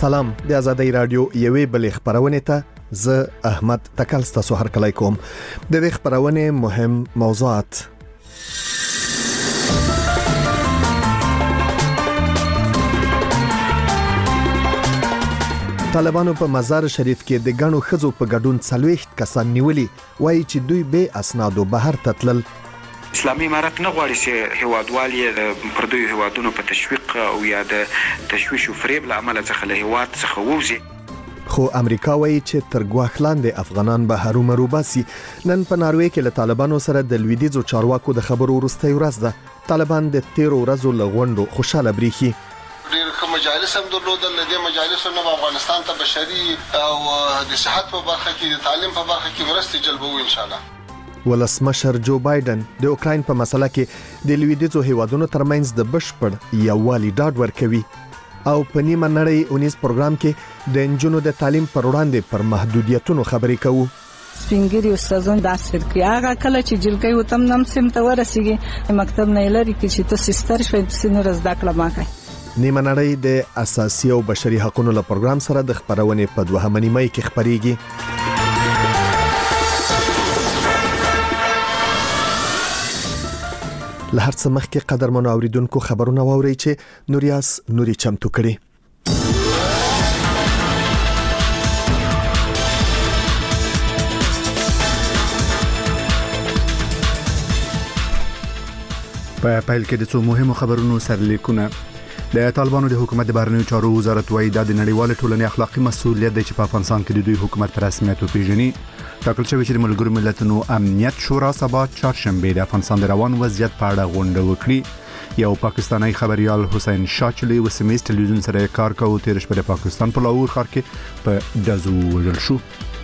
سلام د آزادۍ رادیو یوې بلې خبرونه ته زه احمد تکل ستاسو هرکلی کوم. د دې خبرونه مهم موضوعات: طالبانو په مزار شریف کې د غنو خزو په ګډون 40 کسان نیولي، وایي چې دوی به اسنادو بهر تتلل. اسلامي امارات نه غواړي چې هیوادوالي د پردیو هیوادونو په تشویق او یا د تشویش او فریب له عمله څخه له هیواد څخه ووځي. خو امریکا وایي چې تر ګواښ لاندې افغانان به هرومرو باسي. نن په ناروې کې له طالبانو سره د لویدیځو چارواکو د خبرو وروسته ورځ ده. طالبان د 13 ورځو لغونډو خوشاله بریخي. ډېر کوم مجالس هم درلودل. د مجالسو نه افغانستان ته بشري او د صحت په برخه کې د تعلیم په برخه کې مرستې جلبوي ان شاء الله. ولسمشر جو بایدن د اوکراین په مسله کې د لویدیځو هیوادونو ترمنځ د بشپړ یووالي ډاډ ورکوي او په نیمه نړۍ 19 پروګرام کې د انجونو د تعلیم پر وړاندې پر محدودیتونو خبرې کوو. سپینګری استادان درس ورکوي. هغه کله چې جلګي وتم نم سم ته ورسیږي مکتب نه لري چې ته سستر شوي سینور زده کړه ماکه. نیمه نړۍ د اساسي او بشري حقوقو له پروګرام سره د خبرونې په 2 نیمه کې خبريږي. لهر څه مخکې قدرمنو اوریدونکو خبرونه واوري چې نوریاس نوري چمتو کړي. په پیل کې د څو مهمو خبرونو سرلیکونه. د طالبانو د حکومت د بهرنیو چارو وزارت وایي د نړیوال ټولنې اخلاقی مسؤلیت دی چې په افغانستان کې د دوی حکومت پر رسمیت وپیژني. ټاکل شوی چې د ملګرو ملتونو امنیت شورا سبا چهارشنبه د افغانستان د روان وضعیت په اړه غونډه وکړي. یو پاکستانی خبريال حسین شاچلی وسمیز ټلویزیون سره کار کوي. تیر شپه د پاکستان په لاهور ښار کې په دزو وژل شو.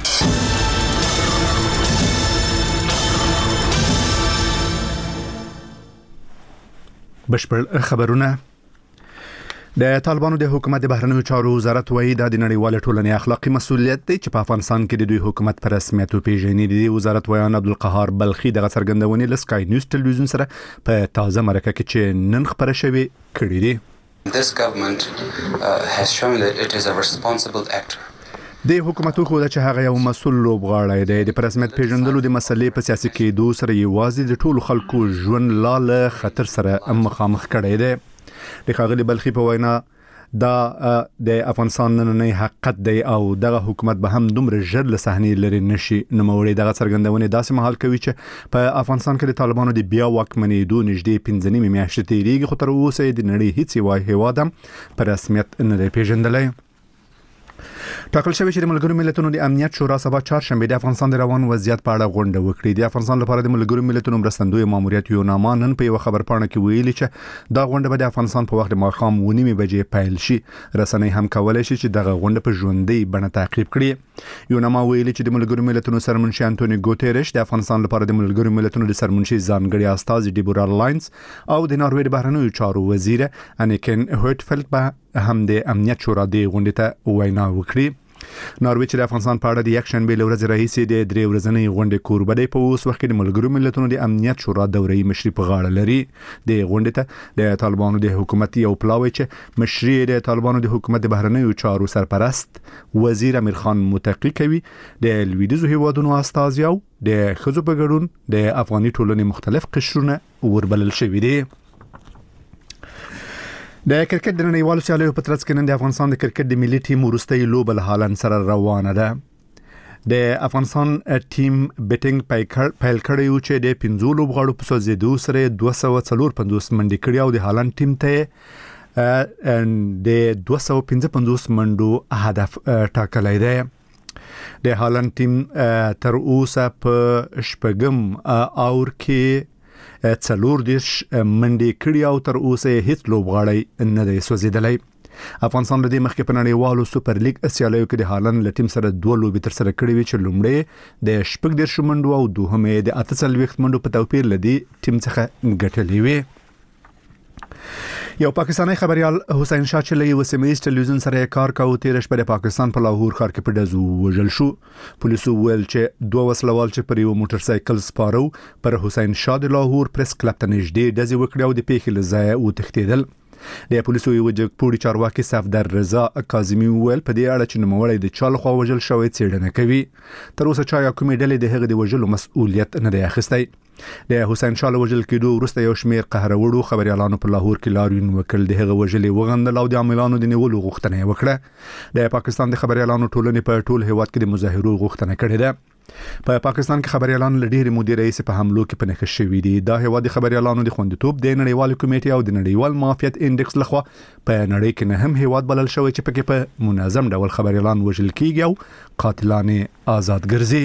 بشپړ خبرونه. د طالبانو د حکومت د بهرنیو چارو وزارت وایي د نړیوال ټولنې اخلاقی مسؤلیت دی چې په افغانستان کې د دوی حکومت پر رسمیت وپیژني. د وزارت ویان عبدالقهار بلخي د څرګندونې لسکای نیوز ټلویزیون سره په تازه مرکه کې چې نن خبره شوې کړې دي. This government has shown that it is a responsible actor. د حکومتو خو د چې هغه یو مسؤل لوبغاړی دی. د رسمیت پیژندلو د مسلې په سیاسي کېدو سره یوازې د ټولو خلکو ژوند لاله خطر سره مخامخ کړی دی. د ښاغلي بلخي په وینا دا د افغانستان نننۍ حقیقت دی او دغه حکومت به هم دومره ژر له صحنې لري نشي نوموړي. دغه څرګندونه داسې مهال کوي چې په افغانستان کې د طالبانو د بیا واکمنېدو نږدې 15 میاشتې تیریږي، خو تر اوسه د نړۍ هیڅ یو هیواد هم په رسمیت نه دی پیژندلی. ټاکل شوی چې د ملګرو ملتونو د امنیت شورا سبا چهارشنبه د افغانستان د روان وضعیت په اړه غونډه وکړي. د افغانستان لپاره د ملګرو ملتونو مرستندوی ماموریت یوناما نن په یو خبرپاڼه کې ویلي چې دا غونډه به د افغانستان په وخت د ماښام 9:30 بجې پیل شي. رسنۍ هم کولای شي چې دغه غونډه په ژوندۍ بڼه تعقیب کړي. یوناما ویلي چې د ملګرو ملتونو سرمنشي انټونی ګوتيرش د افغانستان لپاره د ملګرو ملتونو د سرمنشي ځانګړي استاذ ډیبورا لاینز او د ناروې د بهرنیو چارو وزیر انیکن هوټفلد به هم د امنیت شورا د غونډې ته وینا وکړي. ناروې چې د افغانستان په اړه د یک شنبه له ورځې راهیسې د 3 ورځنۍ غونډې کوربه دی. په اوس وخت کې د ملګرو ملتونو د امنیت شورا دورې مشري په غاړه لري. د غونډې ته د طالبانو د حکومت یو پلاوی چې مشري د طالبانو د حکومت د بهرنیو چارو سرپرست وزیر امیر خان متقی کوي. د لویدیځو هیوادونو استازي او د خزو په ګډون د افغاني ټولنې مختلف قشرونه وربلل شوي دي. د کرکټ د نړیوالو سیالیو په ترڅ کې نن د افغانستان د کرکټ د ملي ټیم وروستۍ لوبه له هالند سره روانه ده. د افغانستان ټیم بیټینګ پیل کړی و چې د 15 لوبغاړو په سوځېدو سره 254 منډې کړې او د هالند ټیم ته د 255 منډو هدف ټاکلی دی. د هالند ټیم تر اوسه په شپږم اور کې 40 منډې کړې او تر اوسه هیڅ لوبغاړی نه دی سوځېدلی. افغانستان د دې مخکې په نړیوالو سوپر لیګ سیالیو کې د هالند له ټیم سره 2 لوبې تر سره کړې وي چې لومړی د 14 منډو او دوهمې د 48 منډو په توپیر لدی ټیم څخه ګټلې وي. یو پاکستانی خبريال حسین شاچلی وسمیز ټلویزیون سره کار کوي. تیر شپه د پاکستان په لاهور ښار کې په دزو وژل شو. پولیسو ویل چې 2 وسلوال چې پر یو موټر سایکل سپارو پر حسین شاه د لاهور پریس کلب ته نږدې دزي وکړ او د پیښې له ځایه وتښتیدل. د پولیسو یو جګپوړي چارواکي صفدر رضا کاظمی ویل په دې اړه چې نوموړی د چا لخوا وژل شوی څېړنه کوي. تر اوسه چا یا کومې ډلې د هغه د وژلو مسؤلیت نه دی اخیستی. د حسین شاه له وژل کېدو وروسته یو شمېر قهروړو خبريالانو په لاهور کې لاریون وکړ. د هغه وژلې وغندل او د عاملانو د نیولو غوښتنه یې وکړه. د پاکستان د خبريالانو ټولنې په ټول هیواد کې د مظاهرو غوښتنه کړې ده. په پاکستان کې خبريالان له ډېرې مودې راهیسې په حملو کې په نښه شوي دي. دا هیواد د خبريالانو د خوندیتوب د نړیوال کمیټې او د نړیوال معافیت انډکس لخوا په نړۍ کې نه هم هیواد بلل شوی چې پکې په منظم ډول خبريالان وژل کیږي او قاتلان آزاد ګرځي.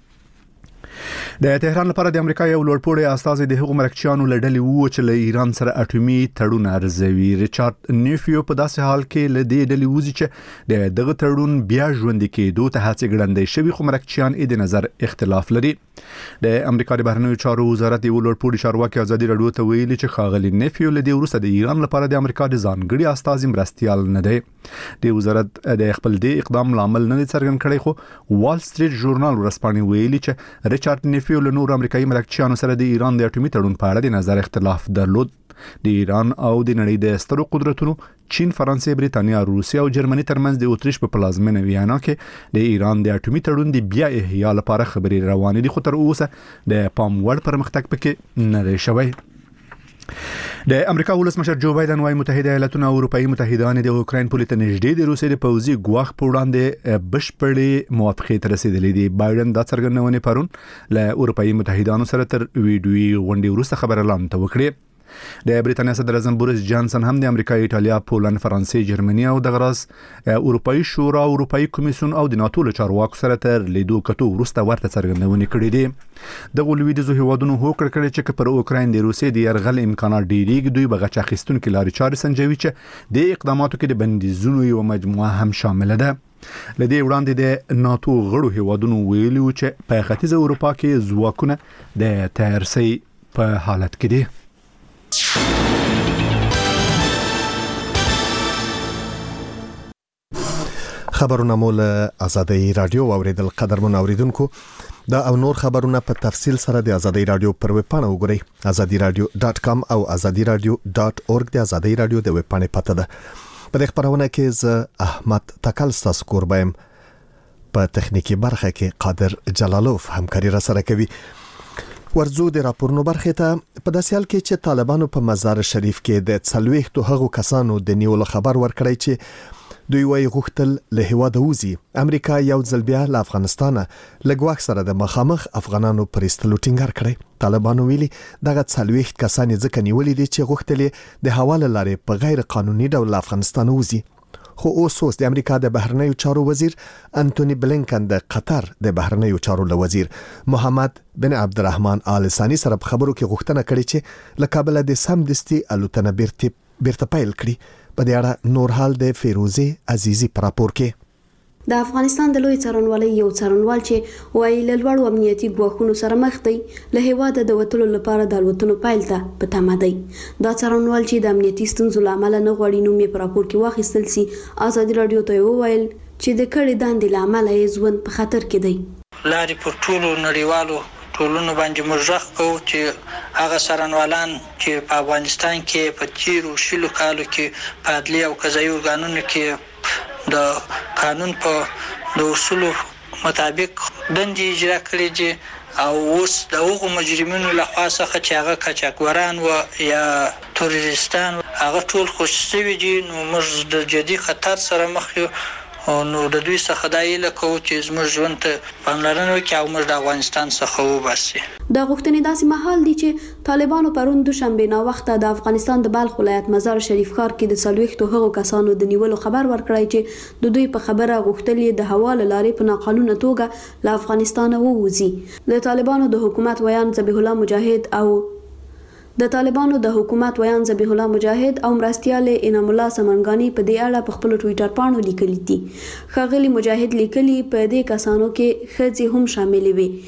د تهران لپاره د امریکا یو لوړپوړی استازی د هغو مرکچیانو لړلې وو چې له ایران سره اټومي تړون ارزوي. ریچارډ نیفیو په داسې حال کې له دې ډلې وځي چې دغه تړون بیا ژوندي کېدو ته هڅې ګړندۍ شوي، خو مرکچیان یې د نظر اختلاف لري. د امریکا د بهرنیو چارو وزارت یو لوړپوړی چارواکي ازادي رادیو ته ویلي چې ښاغلي نیفیو له دې وروسته د ایران لپاره د امریکا د ځانګړي استازي مرستیال نه دی. د وزارت د خپل دې اقدام لامل نه څرګند کړی، خو وال سټریټ ژورنال ورسپانې ویلي چې ریچارډ نیفیو له نور امریکایي مرکچیانو سره د ایران د اټومي تړون په اړه د نظر اختلاف درلود. د ایران او د نړۍ د سترو قدرتونو چین، فرانسې، بریتانیا، روسیه او جرمني ترمنځ د اتریش په پلازمینه ویانا کې د ایران د اټومي تړون د بیا احیا لپاره خبرې روانې دي، خو تر اوسه د پام وړ پرمختګ پکې نه دی شوی. د امریکا ولسمشر جو بایدن وايي متحده ایالاتونه او اروپאי متحدان د اوکراین پولې ته نږدې د روسیې د پوځي ګواښ په وړاندې بشپړې موافقې ته رسیدلې دي. بایدن دا څرګندونه پرون له اروپאי متحدانو سره تر ویډیوي غونډې وروسته خبريالانو ته وکړه. د بریتانیا صدر اعظم بوریس جانسن هم د امریکا، ایټالیا، پولند، فرانسې، جرمني او د غراس اروپאי شورا، اروپאי کمیسیون او د ناتو له چارواکو سره تر لیدو کتو وروسته ورته څرګندونه کړې دي. د لویدیځو هیوادونو هوکړه کړې چې پر اوکراین د روسیې د يرغل امکانات ډېریږي، دوی بغچ اخیستونکو لارې چارې سنجوي چې د اقداماتو کې د بندیزونو یو مجموعه هم شامل ده. لدې وړاندې د ناتو غړو هیوادونو ویلي چې په ختیځه اروپا کې ځواکونه د تیارسي په حالت کې دي. خبرونه مول آزادۍ رادیو اوریدل. قدرمن اوریدونکو، دا او نور خبرونه په تفصیل سره د آزادۍ رادیو پر ویب پاڼه وګورئ، azadiradio.com او azadiradio.org د آزادۍ رادیو د ویب پاڼې پته ده. په دې خبرونه کې ز احمد تکل ستاسو قربایم، په تخنیکی برخه کې قادر جلالوف همکاري را سره کوي. ورزو د راپورونو برخه ته په داسې حال کې چې طالبانو په مزار شریف کې د 40 هغو کسانو د نیولو خبر ورکړی چې دوی وايي غوښتل له هیواده وځي. امریکا یو ځل بیا له افغانستان لګواک سره د مخامخ افغانانو پر استلو ټینګار کړی. طالبانو ویلي دغه 40 کسان ځکه نیولې دي چې غوښتل د حواله لارې په غیر قانوني ډول افغانستان وځي. خو اوس د امریکا د بهرنیو چارو وزیر انټونی بلینکن د قطر د بهرنیو چارو وزیر محمد بن عبدالرحمن آل ثانی سره په خبرو کې غوښتنه کړې چې له کابل د سمدستي الوتنه بیرته پیل کړي. په دې اړه نور حال د فیروزه عزیزی پر راپور کې. د افغانستان د لوی څارنوالۍ یو څارنوال چې وایي له لوړو امنیتي ګواښونو سره مخ دی، له هیواده د وټلو لپاره د الوتنو پایل ته په تمه دی. دا څارنوال چې د امنیتي ستونزو له امله نه غواړي نوم یې په راپور کې واخیستل سي، آزادي رادیو ته وویل چې د کړې دندې له امله یې ژوند په خطر کې دی. لارې پر ټولو نړیوالو ټولنو باندې مجرخ کوو چې هغه څارنوالان چې په افغانستان کې په تیرو شلو کالو کې په عدلي او قضایي ارګانونو کې د قانون په د اصولو مطابق دندې اجرا کړې دي، او اوس د هغو مجرمینو لخوا څخه چې هغه قاچاقبران و یا تروریستان هغه ټول خوشي شوي دي، نو موږ د جدي خطر سره مخ یو. نو د دوی څخه دا ایله کوو چې زموږ ژوند ته پاملرنه وکړي او موږ د افغانستان څخه وباسي. دا غوښتنې داسې مهال دي چې طالبانو پرون دوشنبه ناوخته د افغانستان د بلخ ولایت مزار شریف ښار کې د 40 هغو کسانو د نیولو خبر ورکړی چې د دوی په خبره غوښتل د حواله لارې په ناقانونه توګه له افغانستان ووځي. د طالبانو د حکومت ویان ذبیح الله مجاهد او مرستیال انعام الله سمنګانی په دې اړه په خپل ټوئیټر باندې لیکلي دي. ښاغلي مجاهد لیکلي په دې کسانو کې ښځې هم شاملې وي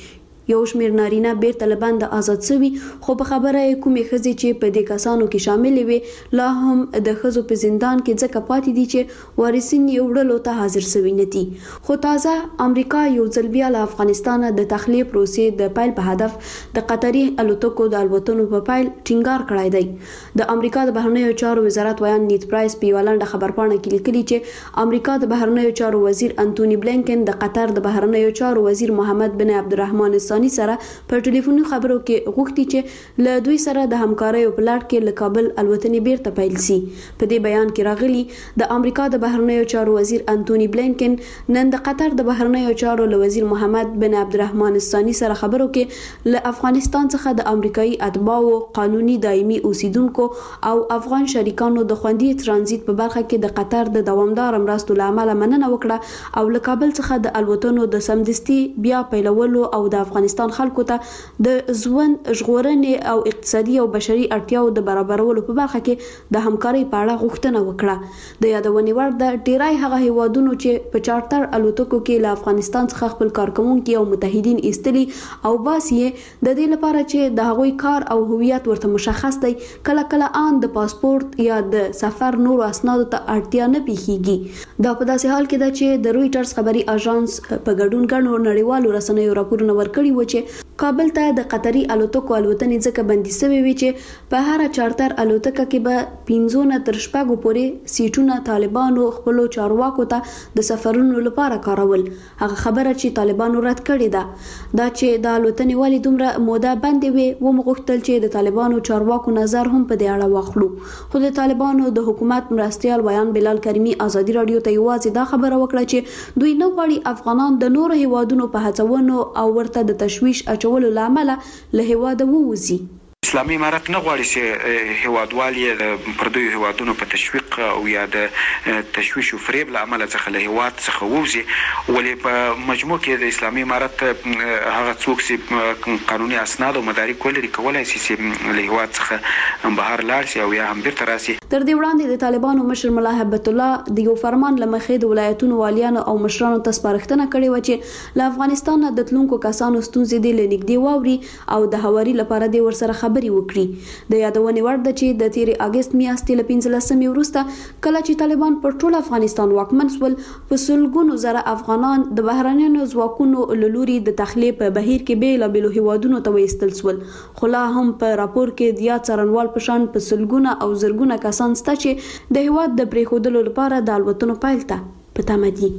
یو شمېر نارینه بیرته له بنده آزاد شوي خو په خبره یې کومې ښځې چې په دې کسانو کې شاملې وي لا هم د ښځو په زندان کې ځکه پاتې دي چې وارثین یې وړلو ته حاضر شوي نه دي. خو تازه امریکا یو ځل بیا له افغانستانه د تخلیه پروسې د پیل په هدف د قطري الوتکو د الوتنو په پیل ټینګار کړی دی. د امریکا د بهرنیو چارو وزارت ویان نیت پرایس په یوه لنډه خبرپاڼه کې لیکلي چې امریکا د بهرنیو چارو وزیر انټونی بلینکن د قطر د بهرنیو چارو وزیر محمد بن عبدالرحمن سره په ټلیفوني خبرو کې غوښتي چې له دوی سره د همکارۍ په لړ کې له کابل الوتنې بیرته پیل شي. په دې بیان کې راغلي د امریکا د بهرنیو چارو وزیر انټونی بلینکن نن د قطر د بهرنیو چارو له وزیر محمد بن عبدالرحمن سره خبرو کې له افغانستان څخه د امریکایي اتباعو قانوني دایمي اوسیدونکو او افغان شریکانو د خوندي ترانزیت په برخه کې د قطر د دوامدار مرستو له امله مننه وکړه او له کابل څخه د الوتنو د سمدستي بیا پیلولو او د افغانستان خلکو ته د ژوند ژغورنې او اقتصادي او بشري اړتیاو د برابرولو په برخه کې د همکارۍ په اړه غوښتنه وکړه. د یادونې وړ د ډیری هغه هیوادونو چې په چارټر الوتکو کې له افغانستان څخه خپل کارکوونکي او متحدین ایستلي او باسي د دې لپاره چې د هغوی کار او هویت ورته مشخص دی کله کله ان د پاسپورت یا د سفر نور اسنادو ته اړتیا نه پیښیږي. دا په داسې حال کې ده چې د رويټرز خبري اژانس په ګډون ګڼو نړیوالو رسنیو راپورونه ورکړي و چې کابل ته د قطري الوتکو الوتنې ځکه بندي شوې وي چې په هر چارټر الوتکه کې به 15 تر 6 پورې سیټونه طالبانو خپل چارواکو ته د سفرونو لپاره کارول. هغه خبره چې طالبانو رد کړې ده دا چې د الوتنې والی دومره موده بندي وي و مغوښتل چې د طالبانو چارواکو نظر هم په دې اړه واخلو. خو د طالبانو د حکومت مرستيال ویان بلال کریمی ازادي رادیو ته یوازې دا خبره وکړه چې دوی نه غواړي افغانان د نورو هیوادونو په هڅونو او ورته د تشویش اچولو لامل له هیواده ووزي. اسلامي امارت نه غواړي چې هیوادوال یې د پردیو هیوادونو په تشویق او یا د تشویش او فریب له امله څخه له هیواد څخه ووزي. ولې په مجموع کې د اسلامي امارت هغه څوک چې قانوني اسناد او مدارک ولري کولای شي چې له هیواد څخه بهر لاړ شي او یا هم بیرته راشي. تر دې وړاندې د طالبانو مشر ملا هبت الله د یو فرمان لمخې د ولایتونو والیانو او مشرانو ته سپارښتنه کړې و چې له افغانستان د تلونکو کسانو ستونزې د لنګدي واوري او د هواري لپاره د ورسره خبري وکړي. د یادونې وړ ده چې د 13 اگست میاشتې له 15 وروسته کله چې طالبان پر ټول افغانستان واکمن شول په سلګونو زره افغانان د بهرنیانو ځواکونو له لوري د تخلیه په بهیر کې بیلابېلو هیوادونو ته وایستل شول. خو لا هم په راپور کې د یا څارنوال په شان په سلګونه او زرګونه کسان شته چې د هیواد د پریښودلو لپاره د الوتنو پیل ته په تمه دي.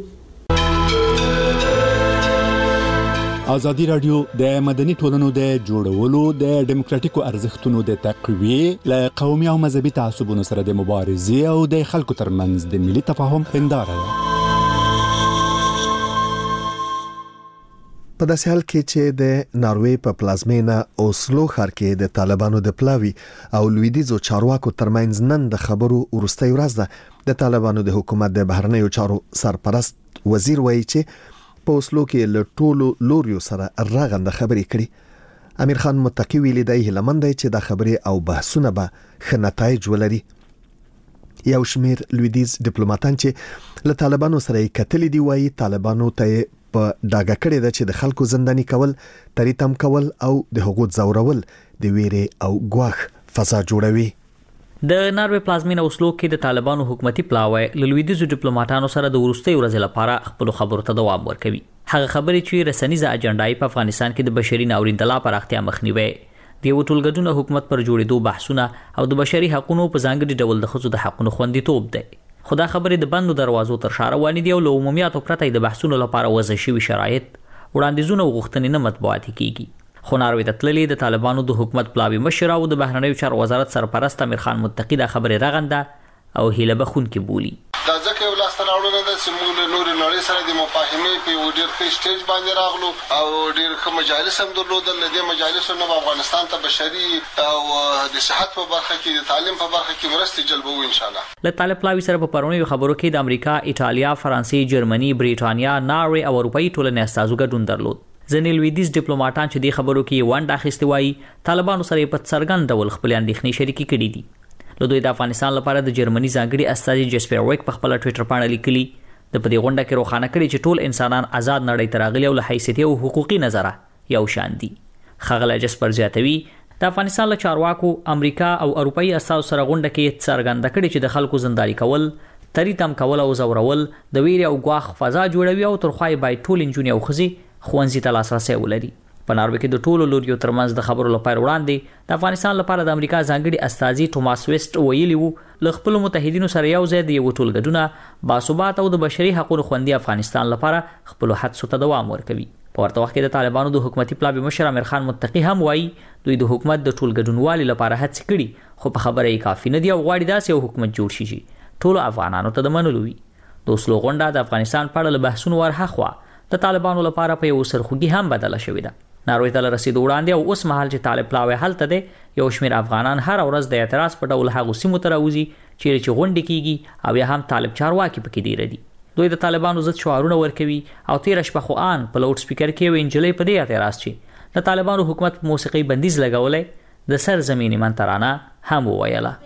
ازادي رادیو د مدني ټولنو د جوړولو د ډیموکراتیکو ارزښتونو د تقویې له قومي او مذهبي تعصبونو سره د مبارزې او د خلکو ترمنځ د ملي تفاهم هنداره ده. په داسې حال کې چې د ناروې په پلازمینه اوسلو ښار کې د طالبانو د پلاوی او لویدیزو چارواکو ترمنځ نن د خبرو وروستۍ ورځ ده. د طالبانو د حکومت د بهرنیو چارو سرپرست وزیر وایي چې په اوسلو کې له ټولو لوریو سره راغنده خبرې کړي. امیر خان متقی ویلي دی هیلمن دی چې دا خبرې او بحثونه به ښه نتایج ولري. یو شمیر لویدیز ډیپلوماټان چې له طالبانو سره یې کتلي دی وایي طالبانو ته په ډاګه کړی ده چې د خلکو زنداني کول، تریتم کول او د حقوق زورول د ویرې او ګواښ فضا جوړوي. د ناروې پلازمینه اوسلو کې د طالبانو حکومتي پلاوی له لویدیزو ډیپلوماټانو سره د وروستۍ ورځې لپاره خپل خبرو ته دوام ورکوي. هغه خبرې چې رسنیزه اجنډای په افغانستان کې د بشري ناورین د لا پراختیا مخنیوي، د یو ټولګډونه حکومت پر جوړېدو بحثونه او د بشري حقوقو په ځانګړي ډول د ښځو د حقوقو خوندیتوب دی. خدا خبرې د بندو دروازو تر شا روانې دي او له عمومیاتو پرته د بحثونو لپاره وضع شوي شرایط، وړاندیزونه او غوښتنې نه مطبوعاتي کیږي. خو ناروې ته تللي د طالبانو د حکومت پلاوی مشر او د بهرنیو چارو وزارت سرپرست امیر خان متقی دا خبرې رغنده او هیله بخونکې بولي. دا ځکه یو لاس ته راوړنه ده چې موږ له نورې نړۍ سره د مفاهمې په یو ډېر ښه سټیج باندې راغلو او ډېر ښه مجالس هم درلودل. له دې مجالسو نه افغانستان ته بشري او د صحت په برخه کې، د تعلیم په برخه کې مرستې جلبوو انشاءالله. له طالب پلاوی سره په پرونیو خبرو کې د امریکا، ایټالیا، فرانسې، جرمني، بریټانیا، ناروې او اروپایي ټولنې استازو ګډون درلود. ځینې لویدیز ډیپلوماټان چې د خبرو کې ونډه اخیستې وایي طالبانو سره په څرګند ډول خپل اندېښنې شریکې کړي دي. له دوی د افغانستان لپاره د جرمني ځانګړي استازي جسپر ویک په خپل ټویټر باندې لیکلي د په دې غونډه کې روښانه کړي چې ټول انسانان آزاد نړۍ ته راغلي او له حیثیتي او حقوقي نظره یو شان دي. ښاغلی جسپر زیاتوي د افغانستان له چارواکو امریکا او اروپایي اساسو سره غونډه کې څرګنده کړې چې د خلکو زنداني کول، تری تم کول او زورول د ویرې او ګواښ فضا جوړوي او ترخوای باید ټول نجونې او ښځې ښوونځي ته لاسرسی ولري. په ناروې کې د ټولو لوریو ترمنځ د خبرو لپاره وړاندې د افغانستان لپاره د امریکا ځانګړي استازي ټوماس ویسټ ویلي وو له خپلو متحدینو سره یو ځای د یو ټولګډونه باثبات او د بشري حقوقو خوندي افغانستان لپاره خپلو هڅو ته دوام ورکوي. په ورته وخت کې د طالبانو د حکومتي پلاوي مشر امیر خان متقي هم وایي دوی د حکومت د ټولګډونوالي لپاره هڅې کړي، خو په خبره یې کافي نه دي او غواړي داسې یو حکومت جوړ شي چې ټولو افغانانو ته د منلو وي. د اوسلو غونډه د افغانستان په اړه له بحثونو ورهاخوا د طالبانو لپاره په یو سرخوږي هم بدله شوې ده. ناروې ته رسیدو وړاندې او اوس مهال چې طالب پلاوی هلته دی، یو شمېر افغانان هر ورځ د اعتراض په ډول هغو سیمو ته راوځي چیرې چې غونډې کیږي او یا هم طالب چارواکي پکې ډېره دي. دوی د طالبانو ضد شعارونه ورکوي او تېره شپه خو ان په لاوډ سپیکر کې یوې نجلۍ په دې اعتراض چې د طالبانو حکومت په موسیقي بندیز لګولی د سر زمینی من ترانه هم وویله.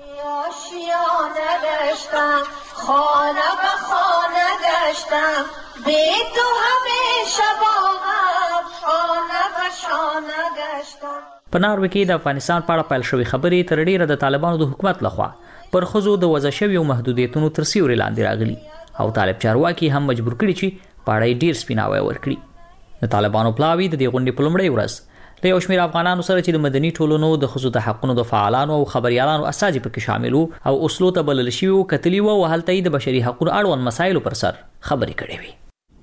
په ناروې کې د افغانستان په اړه پیل شوې خبرې تر ډیره د طالبانو د حکومت لخوا پر ښځو د وضع شویو محدودیتونو تر سیوري لاندې راغلي او طالب چارواکي هم مجبور کړي چې په اړه یې ډیر سپیناوی ورکړي. د طالبانو پلاوي د دې غونډې په لومړۍ ورځ له یو شمېر افغانانو سره چې د مدني ټولنو د ښځو د حقونو د فعالانو او خبریالانو استازي پکې شامل وو او اوسلو ته بلل شوي وو کتلي وو او هلته یې د بشري حقونو اړوند مسایلو پر سر خبرې کړې وې.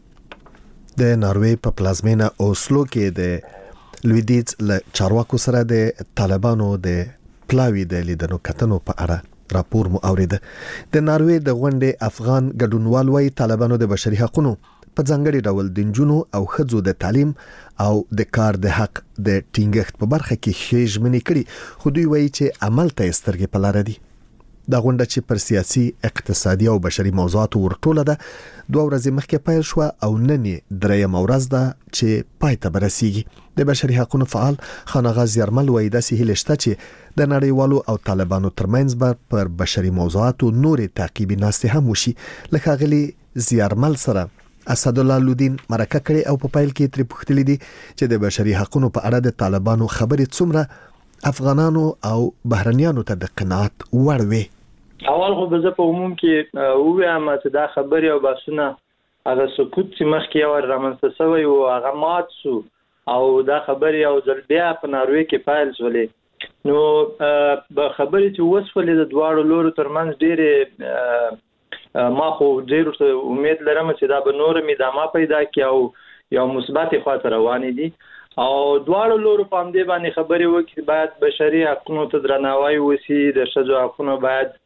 د ناروې په پلازمینه اوسلو کې د لویدیځ له چارواکو سره د طالبانو د پلاوي د لیدنو کتنو په اړه راپور مو اوریده. د ناروې د غونډې افغان ګډونوال وايي طالبانو د بشري حقونو په ځانګړي ډول د نجونو او ښځو د تعلیم او د کار د حق د ټینګښت په برخه کې ښې ژمنې کړي، خو دوی وایي چې عمل ته یې سترګې په لاره دي. دا غونډه چې پر سیاسي، اقتصادي او بشري موضوعاتو ورټوله ده 2 ورځې مخکې پیل شوه او نن یې 3م ورځ ده چې پای ته برسیږي. د بشري حقوقو فعال خانغا زیارمل وایي داسې هیله شته چې د نړیوالو او طالبانو ترمنځ به پر بشري موضوعاتو نورې تعقیبي ناستې هم وشي. لکه غلي زیارمل سره اسدالله لودین مرکه کړي او په پایل کې ترې پوښتلي دي چې د بشري حقوقو په اړه د طالبانو خبرې څومره افغانانو او بهرنیانو ته د قناعت وړ وي. اول خو به زه په عموم کې ووایم چې دا خبرې او بحثونه هغه سکوت چې مخکې یو رامنځته شوی او هغه مات شو او دا خبرې او ځل بیا په ناروې کې پیل شولې. نو به خبرې چې وسولې د دواړو لورو ترمنځ ډېرې ما خو ډېر امید لرم چې دا به نور ادامه پیدا کړي او یو مثبت خواته روانې دي او دواړو لورو په همدې باندې خبرې وکړي باید بشري حقوقو ته درناوی وشي، د ښځو حقونه باید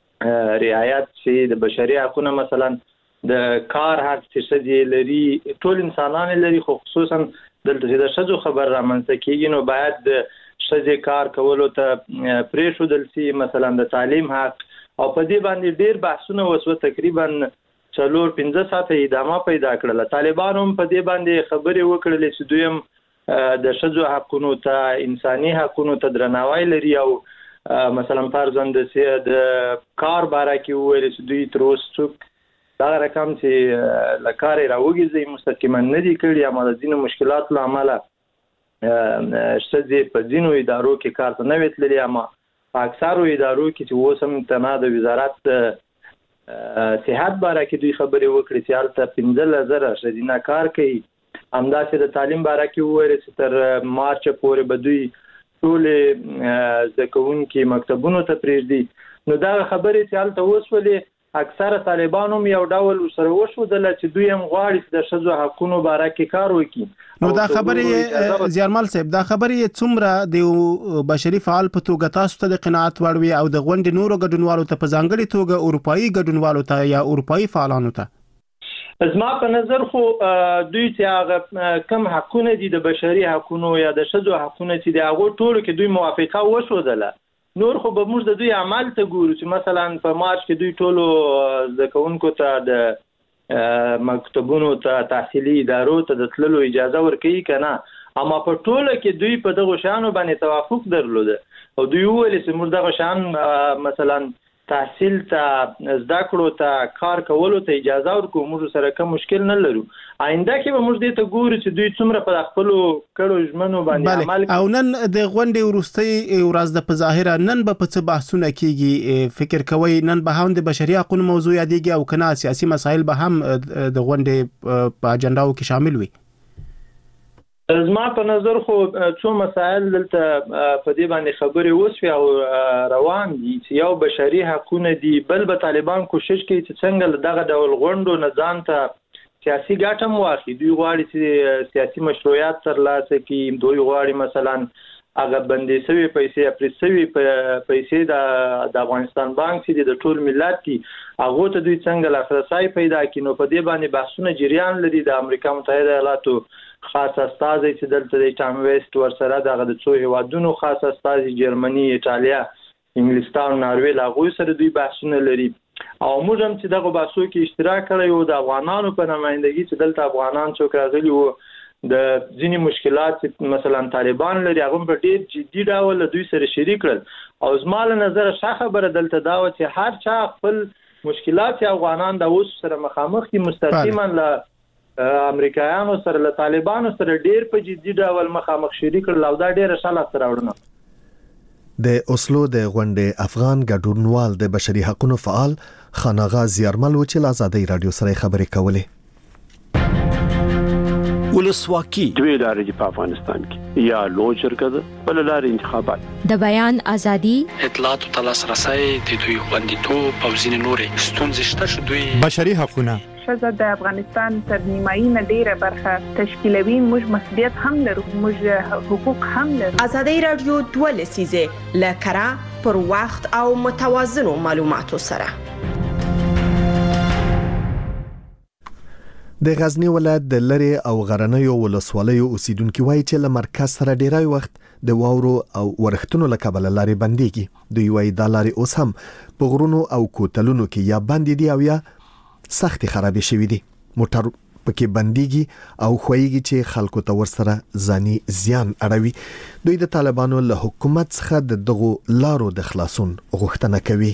رعایت شي، د بشري حقوقو مثلا د کار حق چې ښځې لري ټول انسانان لري، خو خصوصا دلته چې د ښځو خبر رامنځته کېږي نو باید د ښځې کار کولو ته پرېښودل شي، مثلا د تعلیم حق. او په دې باندې ډېر بحثونه وسوه، تقریبا 4-5 ساعته ادامه پیدا کړله. طالبانو هم په دې باندې خبرې وکړلې چې دوی هم د ښځو حقونو ته، انساني حقونو ته درناوی لري او مثلا فرضاً د کار باره کې وویل چې دوی تر اوسه څوک دا رقم چې له کاره راوګرځي مستقیما نه دي کړي، اما د ځینو مشکلاتو له امله ښځې په ځینو ادارو کې کار ته نه وې تللې، اما په اکثرو ادارو کې چې اوس هم تنها د وزارت صحت باره کې دوی خبرې وکړي چې هلته 15,000 ښځینه کار کوي. همداسې د تعلیم باره کې وویل چې تر مارچ پورې به دوی ټول زده کوونکي مکتبونو ته پرېږدي. نو دا خبرې چې هلته وسولې اکثره طالبان هم یو ډول سره وښودله چې دوی هم غواړي چې د ښځو حقونو باره کې کار وکړي. نو دا خبرې زیارمل صاحب، دا خبرې څومره د بشري فعال په توګه تاسو ته د قناعت وړ وي او د غونډې نورو ګډونوالو ته په ځانګړې توګه اروپایي ګډونوالو ته یا اروپایي فعالانو ته؟ زما په نظر خو دوی چې هغه کم حقونه دي د بشري حقونو یا د ښځو حقونه چې د هغو ټولو کې دوی موافقه وښودله. نور خو به موږ د دوی عمل ته ګورو چې مثلا په مارچ کې دوی ټولو زده کوونکو ته د مکتبونو ته، تحصیلي ادارو ته د تللو اجازه ورکوي که نه، اما په ټوله کې دوی په دغو شیانو باندې توافق درلوده او دوی وویل چې موږ دغه شیان مثلا تحصیل ته زده کړو ته کار کولو ته اجازه ورکو موږ سره کوم مشکل نه لرو. آینده کې به موږ دې ته ګورو چې دوی څومره په خپل کړو ژمنو باندې عمل او نن د غونډې وروستۍ ورځ د په ظاهره نن به په څه بحثونه کیږي فکر کوي نن به هم د بشري حقوقو موضوع یادېږي او کنه سیاسي مسایل به هم د غونډې په اجنډاو کې شامل وي؟ زما په نظر خو څو مسایل دلته په دې باندې خبرې وسوي او روان دي چې یو بشري حقوقونه دي، بل به طالبان کوشش کوي چې څنګه دغه ډول غونډو نه ځان ته سیاسي ګټه مو واخلي. دوی غواړي چې سیاسي مشروعیت ترلاسه کړي، دوی غواړي مثلا هغه بندي شوی پیسې اپریسوي پیسې د افغانستان بانک چې د ټول ملت دي هغه ته دوی څنګه لاسرسي پیدا کړي. نو په دې باندې بحثونه جریان لري. د امریکا متحده ایالاتو خاص استازي چې دلته د ټام ویسټ ورسره دغه د څو هیوادونو خاص استازي جرمني، ایتالیا، انګلستان، ناروې لاغوي سره دوی بحثونه لري او موږ هم چې دغه بحثو کې اشتراک کړی او د افغانانو په نمائندګي چې دلته افغانان څوک راغلي وو د ځینې مشکلات مثلا طالبان لري هغه په ډېر جدي ډول دوی سره شریک کړل او زما له نظر ښه خبره دلته دا و چې هر چا خپل مشکلات افغانان د اوس سره مخامخ دي مستقیما له امریکایانو سره له طالبانو سره ډېر په جدي ډول مخامخ شریک کړل او دا ډېر ښه لاسته راوړنه. د اوسلو د غونډې افغان ګډونوال د بشري حقوقو فعال خان آغا زیارمل و چې له آزادۍ رادیو سره خبرې کولې. ولسواکي دوی لارې په افغانستان کې یا لوی جرګه ده بل لارې انتخابات د بیان ازادي اطلاعات او لاسرسي د دوی خوندیتوب او ځینې نورې ستونزې شته چې دوی بشري حقوقونه ښځه د افغانستان تر نیمایي نه ډیره برخه تشکیلوي. موږ مسؤلیت هم لرو، موږ حقوق هم لرو. آزادۍ رادیو 2 لسیزه لکرا پر وخت او متوازنو معلوماتو سره. د غزنی ولایت د لری او غرنیو ولسوالیو اوسیدونکو وایي چې له مرکز سره ډیری وخت د واورو او ورښتونو له کبله لارې بنديږي. دوی وایي دا لارې اوس هم په غرونو او کوتلونو کې یا بندي دي او یا سختي خرابې شوې دي. موټر پکې بنديږي او خوېږي چې خلکو ته ورسره ځاني زیان اړوي. دوی د طالبانو له حکومت څخه دغه لارو د خلاصون غوښتنه کوي.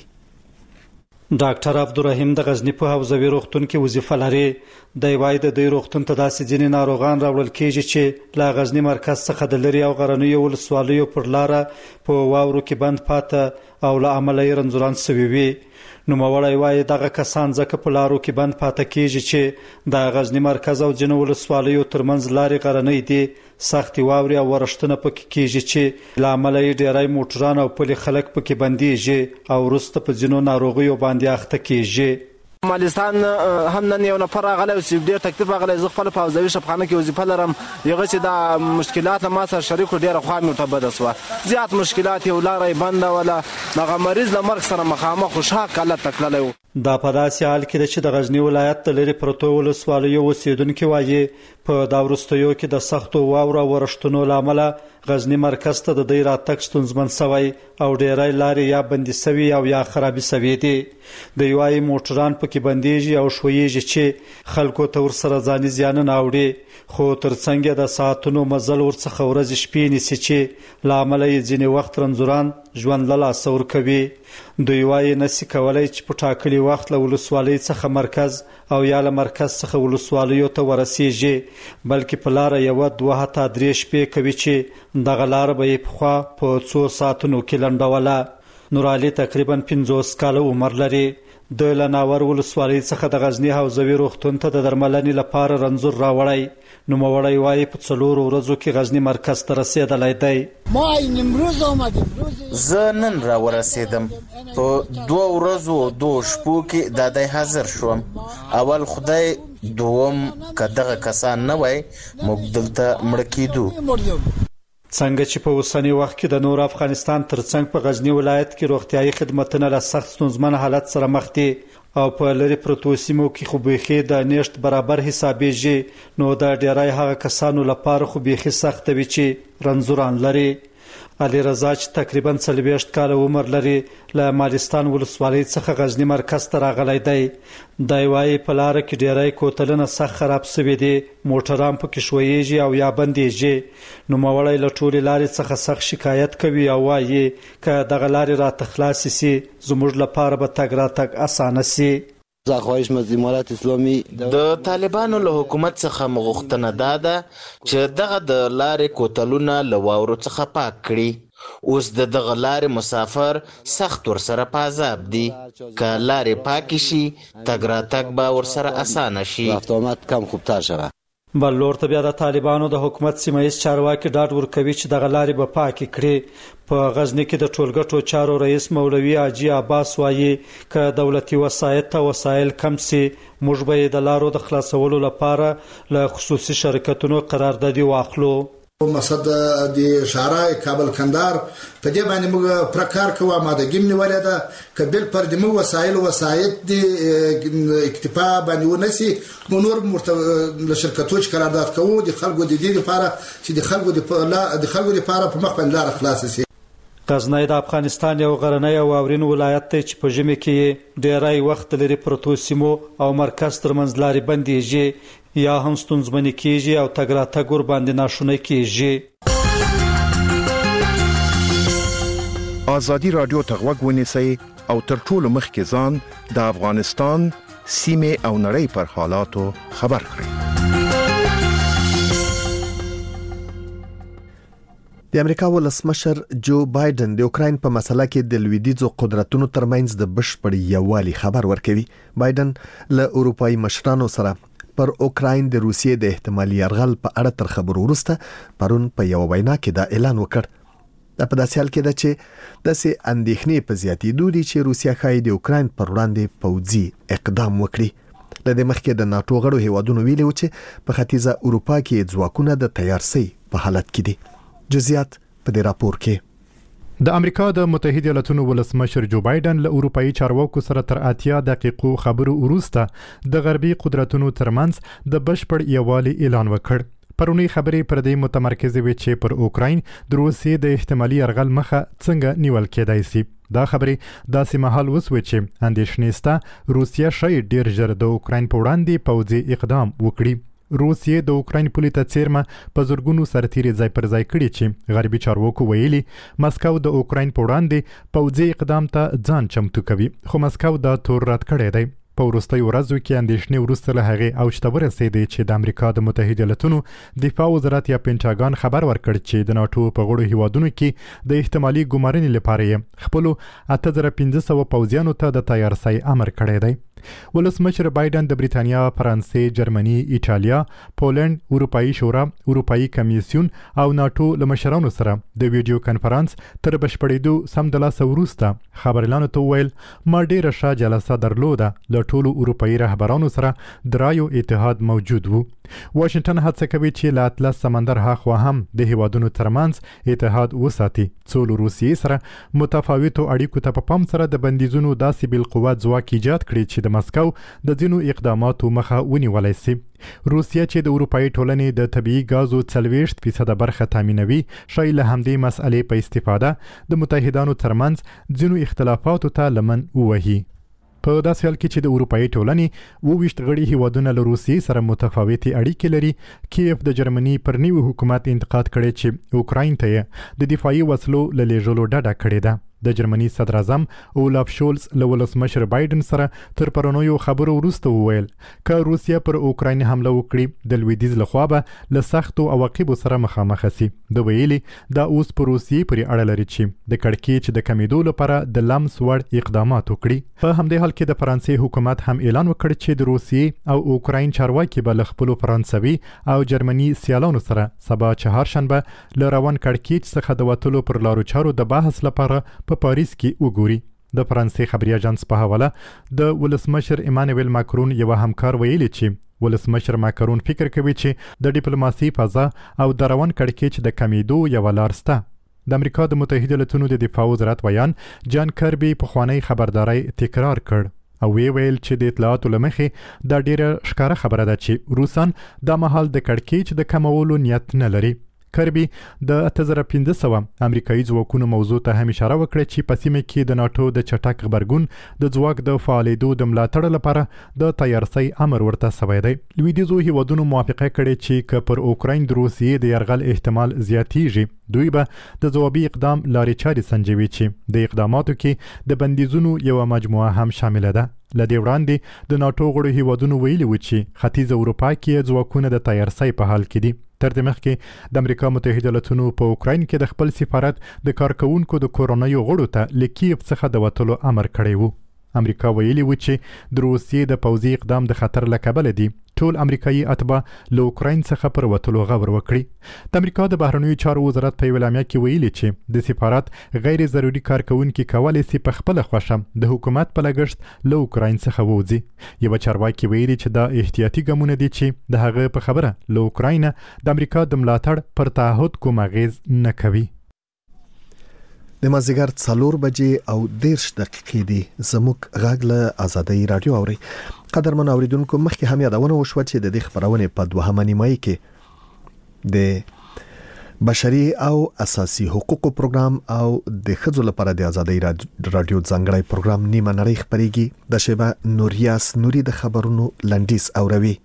ډاکټر عبدالرحیم د غزنی په حوزوي روغتون کې وظیفه لري. د وای د دې روغتون ته داسې ځینې ناروغان راوړل کېږي چې لا غزنی مرکز څخه د لری او غرنیو ولسوالیو پر لار په واورو کې بند پاته او له عمله رنځوران سوي وي. نو موړی وای دغه کسان ځکه په لارو کې بند پاته کېږي چې د غزنی مرکز او ځینو ولسوالیو ترمنځ لارې غرنۍ دي، سختي واوري او ورښتونه پکې کېږي چې له عمله ډیری موټران او پلي خلک پکې بنديږي او وروسته په ځینو ناروغیو باندې اخته کېږي. مالستان هم نن یو نفر راغلی او ډېر تکلیف راغلی. زه خپل په حوزوي شفاخانه کې وظیفه لرم. یغه چې دا مشکلات ما سره شریکو ډېره خوا مې ته بده سوه. زیات مشکلات یو لارې بنده ولا دغه مریض له مرګ سره مخامخ خوشحال حالت تکللی و. دا په داسې حال کې چې د غزنی ولایت د لری پروتو ولسوالیو اوسیدونکو وایي په دا وروستیو کې د سختو واورو او ورښتونو له امله غزنی مرکز ته د دې راتګ ستونزمن شوی او ډیری لارې یا بندي شوي او یا خرابې شوي دي. د یوای موټران پکې بنديږي او شویږي چې خلکو ته ورسره ځاني زیان نه اوري. خو ترڅنګ د ساعتونو مزل ورڅخه ورځ شپې نیسي چې له امله یې ځینې وخت رنځوران ژوند له لاسه ورکوي. دوی وایي نشي کولای چې په ټاکلي وخت له ولسوالۍ څخه مرکز او یا له مرکز څخه ولسوالیو ته ورسیږي، بلکې په لاره یو 2 حتی 3 شپې کوي چې دغه لاره به یې پخوا په 2 ساعتونو کې لنډوله. نور علي تقریبا 50 کاله عمر لري. د لناور ولسوالۍ څخه د غزنی حوزوي روغتون ته د درملنې لپاره رنځور راوړی. نو موړی وایي په 4 ورځو کې غزنی مرکز ته رسیدلی دی. ما امروز آمدیم. زه نن را ورسیدم. په 2 ورځو 2 شپو کې دادای حاضر شوم. اول خدای دوم کداغه کسان نه وای موږ دلته مړ کېدو. څنګه چې په اوسنی وخت کې د نور افغانستان ترڅنګ په غزنی ولایت کې روغتیايي خدماتونه له سخت ستونزمن حالت سره مخ دي او په لری پروتو سیمو کې خو بيخي د نشټ برابر حسابېږي. نو د ډیرای هغه کسانو لپاره خو بيخي سخت وي چې رنځوران لري. علي رضا چې تقریبا 40 کال عمر لري له مالستان ولسوالۍ څخه غزنی مرکز ته راغلی دی. دی وايي په لار کې ډیری کوتلونه سخت خراب شوي دي، موټران پکې ښویېږي او یا بندېږي. نوموړی له ټولې لارې څخه سخت شکایت کوي او وايي که دغه لارې راته خلاصې سي زموږ لپاره به تګ راتګ اسانه سي. د طالبانو له حکومت څخه مغوښتنه ده چې دغه د لارې کوتلونه له واورو څخه پاک کړي. اوس دغه لارې مسافر سخت ورسره په عذاب دي. که لارې پاکې شي تګ راتګ به ورسره اسانه شي. بل لور ته بیا د طالبانو د حکومت سیمایي چارواکي ډاډ ورکوي چې دغه لارې به پاکې کړي. په غزنی کې د ټولګټو چارو رئیس مولوي حاجي عباس وايي که دولتي وسایل کم سي موږ به د لارو د خلاصولو لپاره له خصوصي شرکتونو قراردادي واخلو. مقصد د شارع کابل کندهار په دې باندې موږ پرکار کوو ماده ګم نیولې ده کبل پر د مو وسایل د اکتفا باندې ونسي نور مرتبط شرکتوچ قرارداد کوو د خلکو د دې لپاره چې د خلکو لپاره په مخ باندې لار خلاص شي. غزنی د افغانستان یو غرنی او واورین ولایت دی چې په ژمي کې ډیری وخت لري پروتو سیمو او مرکز ترمنځ لارې بندېږي یا هم ستونزمنې کېږي او تګ راتګ ورباندې ناشونی کېږي. ازادي راډیو ته غوږ ونیسئ او تر ټولو مخکې ځان د افغانستان سیمې او نړۍ پر حالاتو خبر کړئ. د امریکا ولسمشر جو بایدن د اوکراین په مسله کې د لویدیځو قدرتونو ترمنځ د بشپړ یووالي خبر ورکوي. بایدن له اروپایي مشرانو سره پر اوکراین د روسیې د احتمالي یرغل په اړه تر خبرو وروسته پرون په یو وینا کې دا اعلان وکړ. دا په داسې حال کې ده چې داسې اندېښنې په زیاتېدو دي چې روسیا ښایي د اوکراین پر وړاندې پوځي اقدام وکړي. له دې مخکې د ناتو غړو هیوادونو ویلي و چې په ختیځه اروپا کې ځواکونه د تیارسۍ په حالت کې دي. جزئیات په دې راپور کې. د امریکا د متحده ایالاتونو ولسمشر جو بایدن له اروپאי چارواکو سره تر 80 دقیقو خبرو وروسته د غربي قدرتونو ترمنځ د بشپړ یووالي اعلان وکړ. پرونی خبرې پر دې متمرکز وي چې پر اوکراین د روسیې د احتمالي یرغل مخه څنګه نیول کېدای شي. دا خبرې داسې مهال وسوي چې اندېښنې شته روسیا شاید ډیر ژر د اوکراین په وړاندې پوځي اقدام وکړي. روسیې د اوکراین پولې ته څیرمه په زورګونو سرتیري ځای پر ځای کړي چې غربي چارواکو ویلي مسکو د اوکراین په وړاندې پوځي اقدام ته ځان چمتو کوي، خو مسکو دا تور رد کړی دی. په وروستیو ورځو کې اندېښنې وروسته له هغې اوج ته ورسېدې چې د امریکا د متحده ایالاتونو دفاع وزارت یا پینټاګان خبر ورکړ چې د ناتو په غړو هیوادونو کې د احتمالي ګمارنې لپاره یې خپلو 8500 پوځیانو ته د تیارسۍ امر کړی دی. ولسمشر بایدن د بریتانیا، فرانسې، جرمني، ایټالیا، پولند، اروپאי شورا، اروپאי کمیسیون او ناتو له مشرانو سره د ویډیو کانفرنس تر بشپړېدو سمدلاسه وروسته خبريالانو ته ویل ما ډېره ښه جلسه درلوده. له ټولو اروپאי رهبرانو سره د رایو اتحاد موجود وو. واشنگټن هڅه کوي چې له اطلس سمندر هاخوا هم د هیوادونو ترمنځ اتحاد وساتي څو له روسیې سره متفاوتو اړیکو ته په پام سره د بندیزونو داسې بالقوه ځواک ایجاد کړي چې د مسکو د ځینو اقداماتو مخه ونیولای شي. روسیا چې د اروپאי ټولنې د طبيعي غازو 40% برخه تامینوي شای له همدې مسئلې په استفاده د متحدانو ترمنځ ځینو اختلافاتو ته لمن ووهي. په داسې حال کې چې د اروپאי ټولنې 22 غړي هیوادونه له روسیې سره متفاوتې اړیکې لري، کیف د جرمني پر نیو حکومت انتقاد کړي چې اوکراین ته د دفاعي وسلو له لیږلو ډډه کړې ده. د جرمني صدر اعظم اولاف شولز له ولسمشر بایدن سره تر پرونیو خبرو وروسته وویل که روسیا پر اوکراین حمله وکړي د لویدیځ لخوا به له سختو عواقبو سره مخامخ شي. د ویلي دا اوس پر روسیې پورې اړه لري چې د کړکېچ د کمیدو لپاره د لمس وړ اقدامات وکړي. په همدې حال کې د فرانسې حکومت هم اعلان وکړ چې د روسیې او اوکراین چارواکي به له خپلو فرانسوي او جرمني سیالانو سره سبا چهارشنبه له روان کړکېچ څخه د وتلو پر لارو چارو د بحث لپاره په پاریس کې وګوري. د فرانسې خبري اژانس په حواله د ولسمشر ایمانوئل ماکرون یو همکار ویلي چې ولسمشر ماکرون فکر کوي چې د ډیپلوماسي فضا او د روان کړکېچ د کمیدو یو لار شته. د امریکا د متحده ایالاتونو د دفاع وزارت ویان جان کربي په خوانی خبرداري تکرار کړ او ویل چې د اطلاعاتو لمخې دا ډیره ښکاره خبره ده چې روسان د مهال د کړکېچ د کمولو نیت نه لري. کربي د 1500 امریکایي ځواکونو موضوع ته هم اشاره وکړه چې په سیمه کې د ناتو د چټک غبرګون د ځواک د فعالیدو د ملاتړ لپاره د تیارسۍ امر ورته شوی دی. لویدیځو هیوادونو موافقه کړې چې که پر اوکراین د روسیې د یرغل احتمال زیاتیږي دوی به د ځوابي اقدام لارې چارې سنجوي چې د اقداماتو کې د بندیزونو یو مجموعه هم شامل ده. لدې وړاندې د ناتو غړو هیوادونو ویلي و چې ختیځ اروپا کې ځواکونه د تیارسۍ په حال کې دي. تر دې مخکې د امریکا متحده ایالاتونو په اوکراین کې د خپل سفارت د کارکونکو د کورونایي غړو ته له کیف څخه د وتلو امر کړی و. امریکا ویلي و چې د روسیې د پوځي اقدام د خطر له کبله دي ټول امریکایي اتباع له اوکراین څخه پر وتلو غور وکړي. د امریکا د بهرنیو چارو وزارت په اعلامیه کې ویلي چې د سفارت غیر ضروري کارکونکي کولی شي په خپل خوښه د حکومت په لګښت له اوکراین څخه ووځي. یو چارواکي ویلي چې دا احتیاطي ګامونه دي چې د هغه په خبره له اوکراین د امریکا د ملاتړ پر تعهد کوم اغیز نه کوي. د مازیګر 4 بجې او 10 دقیقې دي. زموږ غږ له آزادۍ رادیو اوري. قدرمن اوریدونکو مخکې هم یادونه وشوه چې د دې خبرونه په دوهمه نیمایي کې د بشري او اساسي حقوقو پروګرام او د ښځو لپاره د آزادۍ رادیو ځانګړی پروګرام نیمه نړۍ خبريږي. د شیبه نوریاس نوري د خبرونو لنډیز اوروي.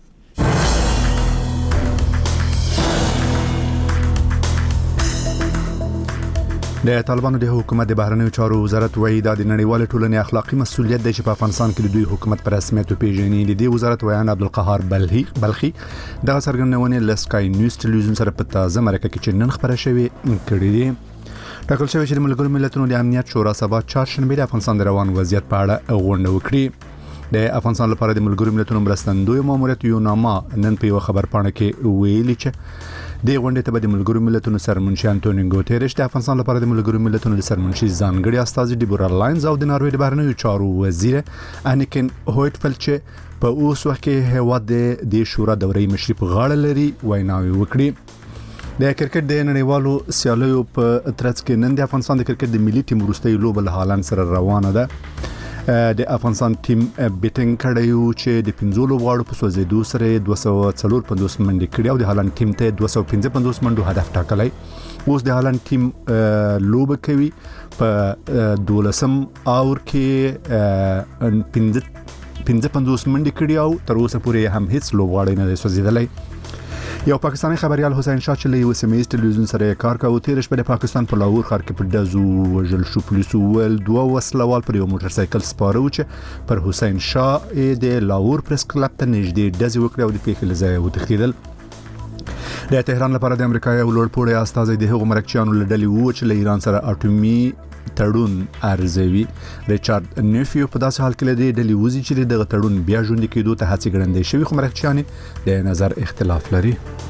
د طالبانو د حکومت د بهرنیو چارو وزارت وایي دا د نړیوال ټولنې اخلاقی مسؤلیت دی چې په افغانستان کې د دوی حکومت پر رسمیت پیژني. د دې وزارت ویان عبدالقهار بلخي د څرګندونې لسکای نیوز ټلویزیون سره په تازه مرکه کې چې نن خبره شوې کړې دي. ټاکل شوی چې د ملګرو ملتونو د امنیت شورا سبا چهارشنبه د افغانستان د روان وضعیت په اړه غونډه وکړي. د افغانستان لپاره د ملګرو ملتونو مرستندوی ماموریت یو نامه نن په یو خبر پاڼه کې ویلي چې د غونډې ته د ملګرو ملتونو سرمنشي انټونیو ګوتيريش د افغانستان لپاره د ملګرو ملتونو د سرمنشي ځانګړي استازي ډیبورا لاینز او د ناروې د بهرنیو چارو وزیر انیکن هویټفل چې په اوس وخت کې هیواد د شورا دورې مشري په غاړه لري ویناوي وکړي. د کرکټ د نړیوالو سیالیو په ترڅ کې نن د افغانستان د کرکټ د ملي ټیم وروستۍ لوبه له هالند سره روانه ده. د افغانستان ټیم بیټینګ کړیو چې د 15 لوبغاړو په سوځېدو سره 254 منډې کړې او د هالند ټیم ته 255 منډو هدف ټاکلی. اوس د هالند ټیم لوبه کوي په 12 اور کې 55 منډې کړې او تر اوسه پورې هم هیڅ لوبغاړی نه دی سوځېدلی. یو پاکستانی خبريال حسین شاه چې له سیمه‌ایز ټلویزیون سره کار کاوه تیر شپه د پاکستان په لاهور ښار کې په دزو وژل شو. پولیسو ول دوه وسلوال پر یو موټر سایکل سپاره و چې پر حسین شاه د لاهور پریس کلب ته نږدې دزي وکړ او د پیښې لځای وتښتیدل. د تهران لپاره د امریکا یو لوړ پوړی استازی د هغو مرکچیانو لډلې وو چې له ایران سره اټومي تړون ارزوي. ریچارډ نیفیو په داسې حال کې لدی ډلې وزي چې دغه تړون بیا ژوند کېدو ته هڅې ګړندې شوی خو مرکچیانې د نظر اختلاف لري.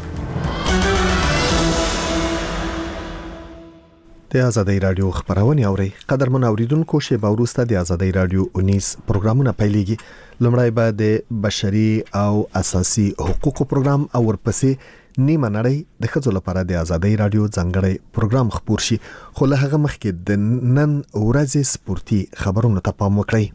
د آزادۍ رادیو خبرونه اوري. قدرمن اوریدونکو شیبه وروسته د آزادۍ رادیو 19 پروګرامونه پیلېږي. لومړی به د بشري او اساسي حقوقو پروګرام او ورپسې نیمه نړۍ د ښځو لپاره د آزادۍ رادیو ځانګړی پروګرام خبر شي. خو له هغه مخکې د نن ورځې سپورتي خبرونو ته پام وکړئ.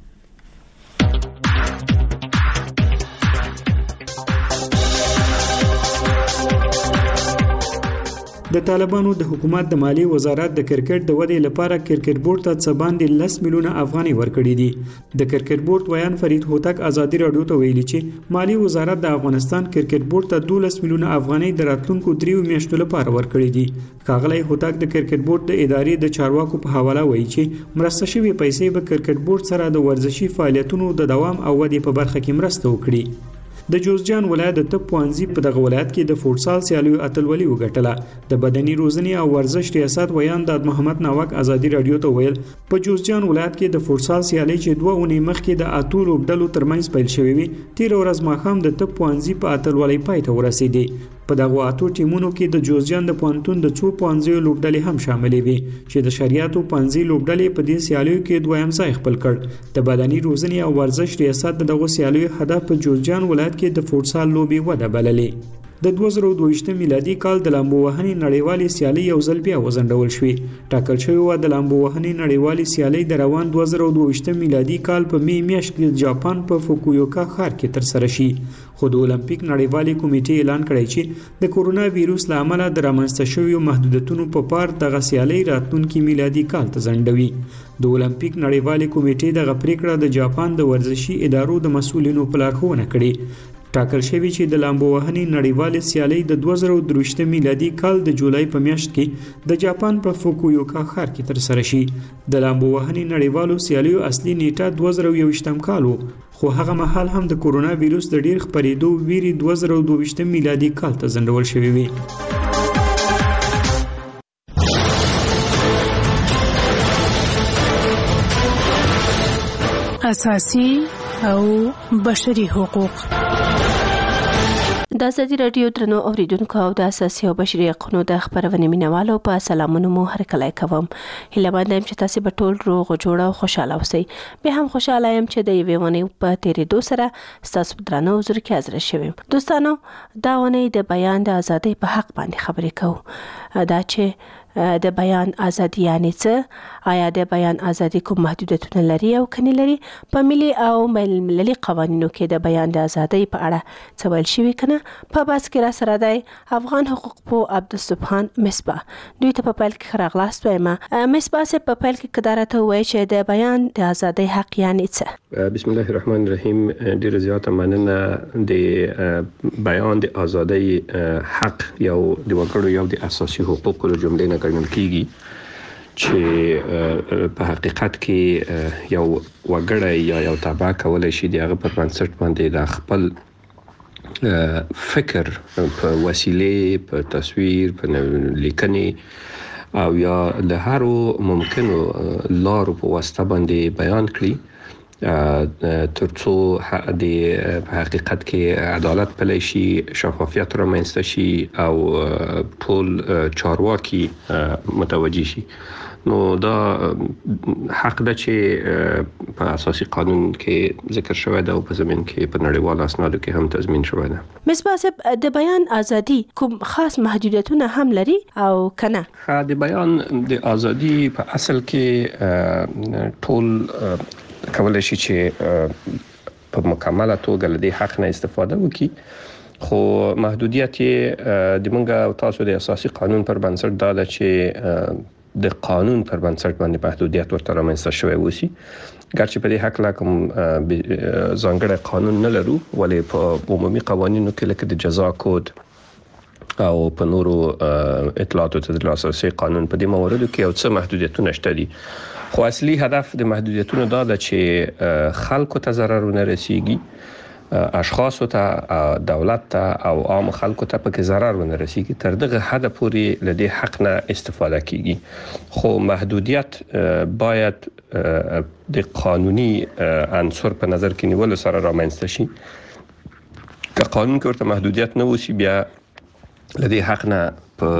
د طالبانو د حکومت د مالی وزارت د کرکټ د ودې لپاره کرکټ بورډ ته څه باندې 10 میلیونه افغانۍ ورکړي دي. د کرکټ بورډ ویان فرید هوتک آزادي رادیو ته ویلي چې مالی وزارت د افغانستان کرکټ بورډ ته 12 میلیونه افغانۍ د راتلونکو 3 میاشتو لپاره ورکړي دي. ښاغلی هوتک د کرکټ بورډ د ادارې د چارواکو په حواله وایي چې مرسته شوی پیسې به کرکټ بورډ سره د ورزشي فعالیتونو د دوام او ودې په برخه کې مرسته وکړي. د جوزجان ولایت د طب پوهنځي په دغه ولایت کې د فوټسال سیالیو اتلولي وګټله. د بدني روزنې او ورزش ریاست ویان د محمد ناوک آزادي رادیو ته ویل په جوزجان ولایت کې د فوټسال سیالي چې 2 اونۍ مخکې د اتو لوبډلو ترمنځ پیل شوې وي تیر ورځ ماښام د طب پوهنځي په اتلولي پای ته ورسېدي. په دغه اتو ټیمونو کې د جوزجان د پوهنتون د څو پوهنځیو لوبډلې هم شاملې وي چې د شریعتو پوهنځي لوبډلې په دې سیالیو کې دویم ځای خپل کړ. د بدني روزنې او ورزش ریاست دغه سیالیو هدف په جوزجان ولایت کې د فوټسال لوبي وده بللې. د 2022 میلادي کال د لامبو وهنې نړیوالې سیالۍ یو ځل بیا وځنډول شوې. ټاکل شوی و د لامبو وهنې نړیوالې سیالۍ د روان 2022 میلادي کال په می میاشت کې د جاپان په فوکویوکا ښار کې ترسره شي، خو د اولمپیک نړیوالې کمیټې اعلان کړی چې د کورونا وایروس له امله د رامنځته شویو محدودیتونو په پار دغه سیالۍ راتلونکي میلادي کال ته ځنډوي. د اولمپیک نړیوالې کمیټې دغه پریکړه د جاپان د ورزشي ادارو د مسؤلینو په لارښوونه کړې. ټاکل شوی چې د لامبو وهنې نړیوالې سیالۍ د 2023 میلادي کال د جولای په میاشت کې د جاپان په فوکویوکا ښار کې ترسره شي. د لامبو وهنې نړیوالو سیالیو اصلي نیټه 2021 کال و، خو هغه مهال هم د کورونا وایروس د ډیر خپرېدو ویري 2022 میلادي کال ته ځنډول شوی وي. اساسي او بشري حقوق. د ازادي راډیو درنو اوریدونکو او د اساسي او بشري حقوقو د خبرونې مینوالو په سلامونو مو هرکلی کوم. هیله مند یم چې تاسو به ټول روغ جوړ او خوشاله اوسئ. به هم خوشاله یم چې د یوې ونې په تیریدو سره ستاسو درنو حضور کې حاضر شوم. دوستانو، دا ونې د بیان د ازادۍ په حق باندې خبرې کوو. دا چې د بیان ازادي یعنی څه، آیا د بیان ازادي کوم محدودیتونه لري او کني لري، په ملي او بین المللي قوانینو کې د بیان د ازادۍ په اړه څه ویل شوي کنه. په بحث کې را سره دی افغان حقوق پوه عبدالسبحان مصباح. دوی ته په پیل کې راغلاست وایم. مصباح صاحب، په پیل کې قدرته وایي چې د بیان د ازادۍ حق یعنی څه؟ بسم الله الرحمن الرحیم. ډیره زیاته مننه. د بیان د ازادۍ حق یو د وګړو یو د اساسي حقوقو له جملې نه ګڼل کیږي چې په حقیقت کې یو وګړی یا یو طبقه کولای شي د هغه پر بنسټ باندې د خپل فکر په وسیله، په تصویر، په لیکنې او یا له هرو ممکنو لارو په واسطه باندې بیان کړي ترڅو د حقیقت کې عدالت پلی شي، شفافیت رامنځته شي او ټول چارواکي متوجه شي. نو دا حق ده چې په اساسي قانون کې ذکر شوی ده او په زمين کې په نړیوالو اسنادو کې هم تضمین شوی ده. مصباح صاحب، د بیان ازادي کوم خاص محدودیتونه هم لري او کنه؟ د بیان د ازادي په اصل کې ټول کولای شي چې په مکمله توګه له دې حق نه استفاده وکړي، خو محدودیت د مونږ او تاسو د اساسي قانون پر بنسټ دا ده چې د قانون پر بنسټ باندې محدودیت ورته رامنځته شوی وسی. ګرچې په دې حق لا کوم ځانګړی قانون نه لرو، ولې په عمومي قوانینو کې لکه د جزا کود او په نورو اطلاعاتو ته د لاسرسي قانون په دې مواردو کې یو څه محدودیتونه شته دي. خو اصلي هدف د محدودیتونو دا ده چې خلکو ته ضرر نه رسیږي، اشخاصو ته، دولت ته او عام خلکو ته پکې ضرر ونه رسیږي. تر دغه حد پورې له دې حق نه استفاده کیږي. خو محدودیت باید د قانوني عنصر په نظر کې نیول سره رامنځته شي. که قانون کې ورته محدودیت نه وسی، بیا له دې حق نه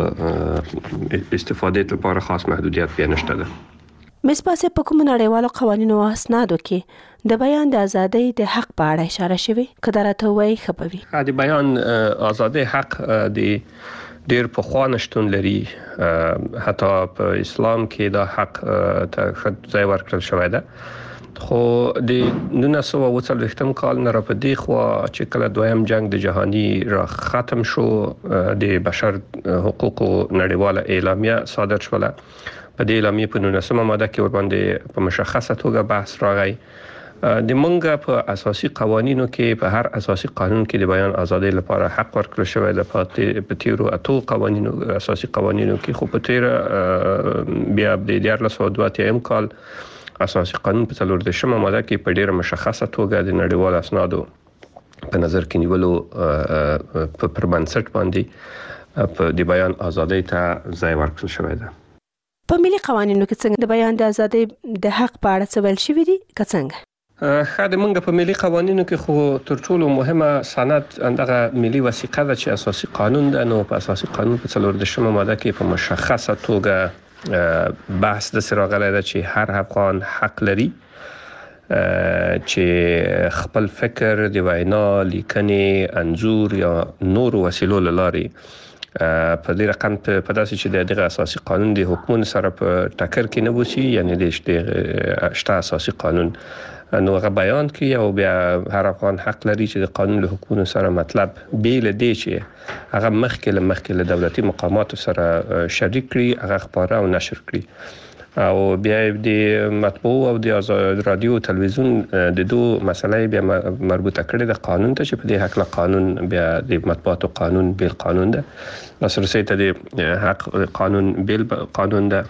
په استفاده لپاره خاص محدودیت بیا نشته ده. مصباح صاحب، په کوم نړیوالو قوانینو او اسنادو کې د بیان د ازادۍ د حق په اړه اشاره شوی؟ قدرته وایي خبري. د بیان ازادۍ حق د ډیر پخوا نشټون لري. حتی په اسلام کې دا حق ته ځای ورکړل شوی ده. خو د 1940 کال نه را پدې خو چې کله دویم جنگ د جهانی را ختم شو، د بشر حقوقو نړیواله اعلامیه صادر شوله. په دې اعلامیه په 19مه ماده کې ور باندې په مشخصه توګه بحث راغی. د مونږ په اساسي قوانینو کې په هر اساسي قانون کې د بیان ازادۍ لپاره حق ورکړل شوی دی. په تیرو اتو قوانینو، اساسي قوانینو کې، خو په تیر بیا د 1902 کال اساسي قانون په 14مه ماده کې په ډیره مشخصه توګه د نړیوالو اسنادو په نظر کې نیولو په بنسټ باندې په د بیان ازادۍ ته ځای ورکړل شوی دی. په ملي قوانینو کې څنګه د بیان د ازادۍ د حق په اړه څه ویل شوي دي که څنګه؟ د مونږ په ملي قوانینو کې خو تر ټولو مهمه سند دغه ملي وثیقه ده چې اساسي قانون ده. نو په اساسي قانون په 14مه ماده کې په مشخصه توګه بحث د سراغله ده چې هر افغان حق لري چې خپل فکر د وینا لیکنې انځور یا نور وسیلو لارې په دې رقم په داسې چې دغه اساسي قانون د حکومت سره په ټکر کې نه وسی یعنی د شته اساسي قانون نو هغه بیان کوي او بیا هر افغان حق لري چې د قانون له حکومت سره مطلب بیل دی چې هغه مخکې له دولتي مقاماتو سره شریک کړي هغه خبره او نشر کړي او بیا د مطبوع او د رادیو او تلویزیون د دوه مسلې بیا مربوطه کړي د قانون ته چې په دې حق له قانون بیا د مطبوعاتو قانون بیل قانون ده لاسرسي ته د حق قانون بیل قانون ده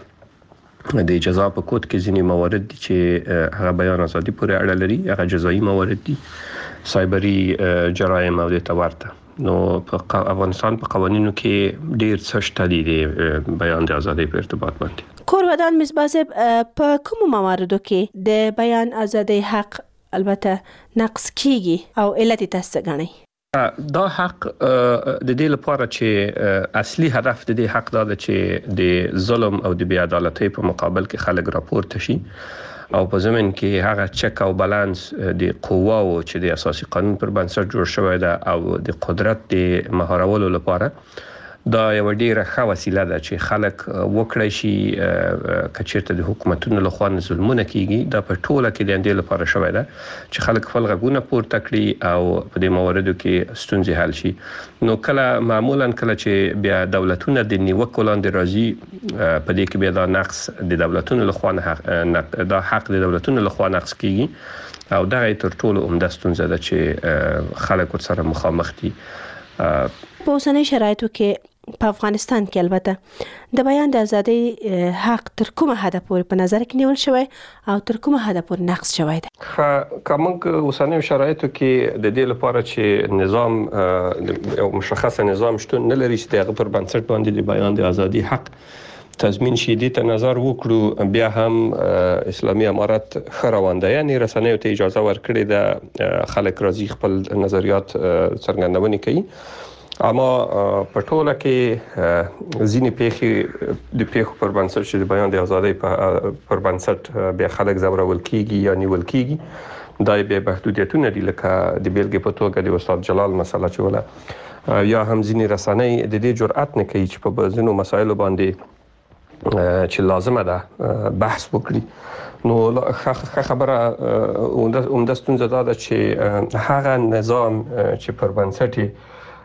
د جزا په کود کې ځینې موارد دي چې هغه بیان ازادي پورې اړه لري هغه جزایي موارد دي سایبري جرایم او د تورته نو په افغانستان په قوانینو کې ډیر څه شته دي د بیان د ازادۍ په ارتباط باندې کورودان مصباح صاحب په کوم مواردو کې د بیان ازادۍ حق البته نقص کیږي او علت تاسو غنئ دا حق د دې لپاره چې اصلي هدف د دې حق دا ده چې د ظلم او د بې عدالتۍ په مقابل کې خلک راپورته شي او په زمين کې هغه چک او بالانس د قواو چې د اساسي قانون پر بنسټ جوړ شوی ده او د قدرت د مهارولو لپاره دا یو ډیره ښه وسیله ده چې خلک وکړي شي کچېرته د حکومتونو له خوا ظلمونه کیږي دا په ټوله کې د اندې لپاره شوی ده چې خلک خپل غږونه پورته کړي او په دې مواردو کې ستونزې حل شي نو معمولا کله چې بیا دولتونه د نیوکو لاندې راځي په دې کې بیا دا نقص د دولتونو له خوا دا حق د دولتونو له خوا نقص کیږي او دا تر ټولو عمده ستونزه ده چې خلک ورسره مخامخ دي په اوسنۍ شرایطو کې په افغانستان کې البته د بیان د ازادۍ حق تر کومه حده پورې په نظر کې نیول شوی او تر کومه حده پورې نقص شوی دی کومه اوسنۍ شرایطو کې د دې لپاره چې نظام یو مشخص نظام شتون نه لري چې دغه پر بنسټ باندې د بیان د ازادۍ حق تضمین شي دې ته نظر وکړو بیا هم اسلامي امارت خروانده یعنی رسنیو ته اجازه ورکړي د خلک راځي خپل نظریات څرګندونې کوي اما په ټوله کې ځینې پیښې د پیښو پر بنسټ چې د بیان د ازادۍ پر بنسټ بیا خلک زورول کیږي یا نیول کیږي دا به محدودیتونه دي لکه د بیلګې په توګه د استاد جلال مسله چې ولا یا هم ځینې رسنۍ د دې جرأت نه کوي چې په ځینو مسایلو باندې چې لازمه ده بحث وکړي نو خبره عمده ستونزه ده چې هغه نظام چې پر بنسټ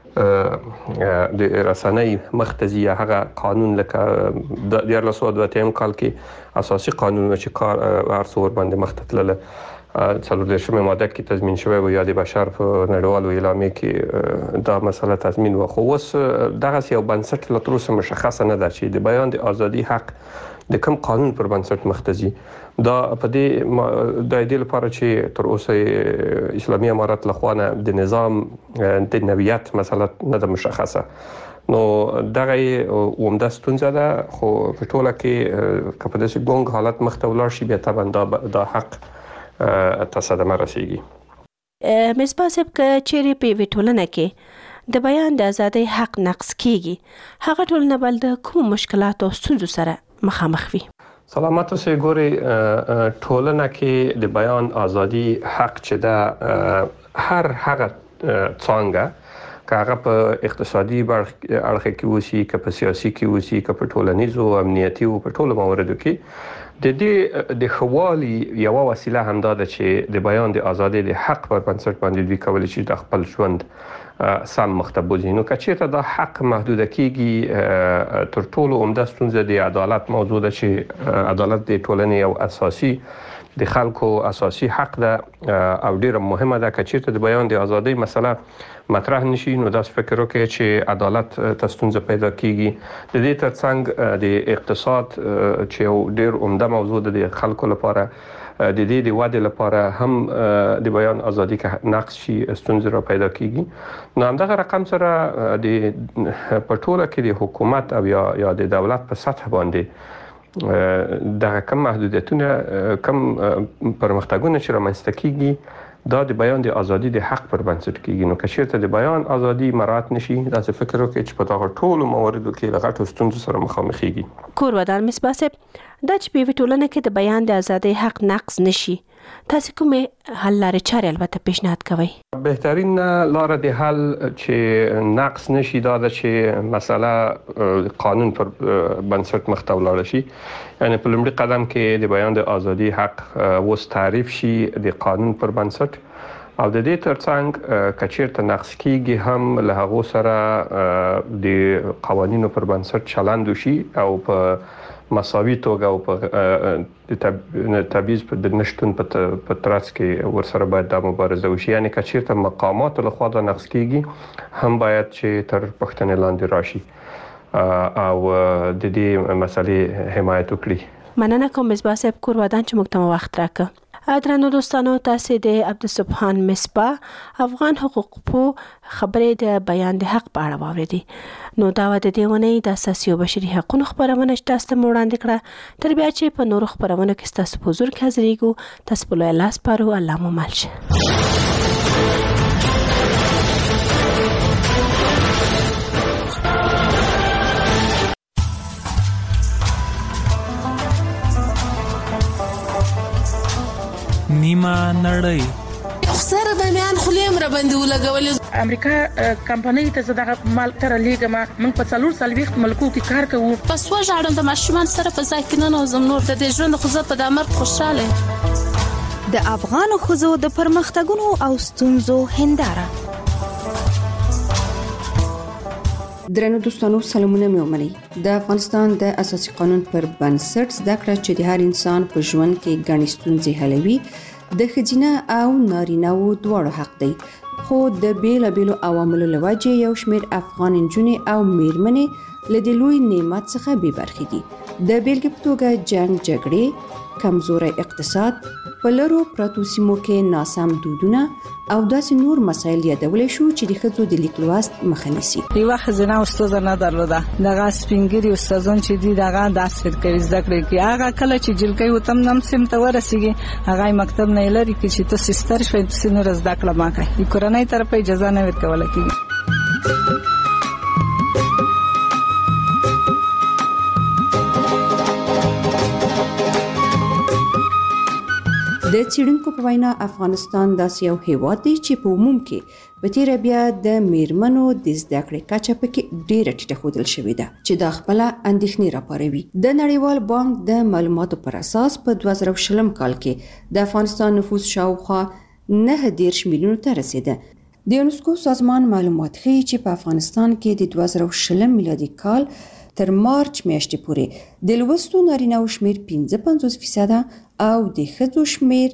د رسنۍ مختزي هغه قانون لکه د 1902 کال کې اساسي قانون چې کار ارڅور باندې مختتلله څلور دشمه ماده کې تضمین شوی و یا د بشر په نړیوالو اعلامیه کې دا مسله تضمین و خو اوس دغه یو بنسټ لا تر اوسه مشخصه نه ده چې د بیان د ازادي حق د کوم قانون پر بنسټ مختزي دا په دې لپاره چې تر اوسه اسلامي امارت له خوانه د نظام د نوعیت مسله نه ده مشخصه نو دغه عمده ستونزه ده خو په ټوله کې په داسې ګونګ حالت مخ ته ولاړ شي بیا طبعا دا حق تصادم رسیږي مصباح صاحب چې په وټولنه کې د بیان د ازادۍ حق نقص کیږي هغه ټولنه بل د کوم مشکلات او ستونزو سره مخامخ وي سلامت اوسئ ګوري ټولنه کې د بیان ازادي حق چې ده هر هغه څنګه که هغه په اقتصادي اړخ کې وسی که په سیاسي کې وسی که په ټولنیزو امنیتي او په ټولو مواردو کې د دې د خوالي یو وسیله هم ده چې د بیان د ازادۍ د حق پر بنسټ باندې دوی کولی شي د خپل ژوند سم مختبوزي نو کچېته دا حق محدود کیږي تر ټولو عمده ستونزه د عدالت موضوع ده چې عدالت د ټولنې یو اساسي د خلکو اساسي حق ده او ډیره مهمه ده کچېته د بیان د ازادۍ مسله مطرح نشي نو دا فکر وکړي چې عدالت ته ستونزه پیدا کیږي د دې ترڅنګ د اقتصاد چې یو ډیر عمده موضوع ده د خلکو لپاره د دې د وده لپاره هم د بیان ازادي کې نقص شي ستونزې را پیدا کیږي نو همدغه رقم سره د پټوله کې د حکومت او یا د دولت په سطح باندې دغه کم محدودیتونه کم پرمختګونه چې رامنځته کیږي دا د بیان د ازادي د حق پر بنسټ کیږي نو که چیرته د بیان ازادي مراعات نشي دا څه فکر وکړي چې په دغه ټولو مواردو کې لغټو ستونزو سره مخامخېږي کورودان مصباح صاحب دا چې په ټولنه کې د بیان د ازادۍ حق نقص نشي تاسو کومه حل لارې چارې البته پیشنهاد کوئ؟ بهترین لار د حل چې نقص نشي دا چې مسله قانون پر بنسټ مخ ته ولاړ شي. یعنی په لومړي قدم کې د بیان د ازادي حق وس تعریف شي د قانون پر بنسټ، او د دې ترڅنګ کچیرته نقص کیږي هم له هغه سره د قوانینو پر بنسټ چلند وشي او په مساوي توګه او په تبعیض په نشټون په ترڅ کې ورسره باید د مبارزه وشي. یعنی کچیرته مقامات له خوا د نقص کیږي هم باید چې تر پښتنې لاندې راشي او د دې مسلې حمایت وکړي. مننه کوم مصباح صاحب کور ودان چې موږ ته وخت راکړ. درنو دوستانو، تاسو د عبدالسبحان مصباح افغان حقوق په خبرې د بیان د حق په اړه واورېدې. نو دا د دې ونې د اساسي او بشري حقوقو خبرونه تاسو ته وړاندې کړه. تر بیا چې په نورو خبرونو کې تاسو په حضور کې حاضرېږو، تاسو په لوی لاس پارو. الله مو مل شه. نیمه نړۍ خسر د میان خلیم را باندې ولګول. امریکا کمپنۍ ته زړه مال تر لیګما موږ په 440 ملکو کې کار کوو. پس وژاړم د ماشومان سره په ځای کې نه نوزم نور د دې ژوند خو زه په دامر خوشاله. د افغان خزو د پرمختګونو او ستونزو هنداره. درنو دوستانو، سلامونه مې ومنئ. د افغانستان د اساسي قانون پر بنسټ زده کړه چې د هر انسان په ژوند کې ګڼې ستونزې حلوي د ښځینه او نارینه‌و دواړو حق دی، خو د بیلابیلو عواملو له وجې یو شمېر افغان نجونې او میرمنې له دې لوی نعمت څخه بې برخې دي. د بیلګې په توګه جنګ، جګړې، کمزوری اقتصاد، په لرو پرتو سیمو کې ناسم دودونه او داسې نور مسایل یادولی شو چې د ښځو د لیک لوست مخه نیسي. یوه ښځینه استاده نه درلوده، دغه سپینګیري استادان چې دي دغه درس ورکوي، زده کړې کوي. هغه کله چې جلکۍ وتم نم سیم ته ورسیږي، هغه مکتب نه لري چې تاسو ستر شوي تاسو نور زده کړه ما کوي. د کورنۍ طرف اجازه نه ورکول کیږي. د څېړونکو په وینا افغانستان داسې یو هیواد دی چې په عموم کې په تیره بیا د میرمنو د زده کړې کچه پکې ډیره ټیټه ښودل شوې ده چې دا خپل اندېښنې راپاروي. د نړیوال بانک د معلوماتو پر اساس په 2020 کال کې د افغانستان نفوس شاوخوا 9 میلیونو ته رسیده. د یونسکو سازمان معلومات ښیي چې په افغانستان کې د 2020 میلادي کال تر مارچ میاشتې پورې د لوستو نارینه‌و شمیر 55% او د ښځو شمیر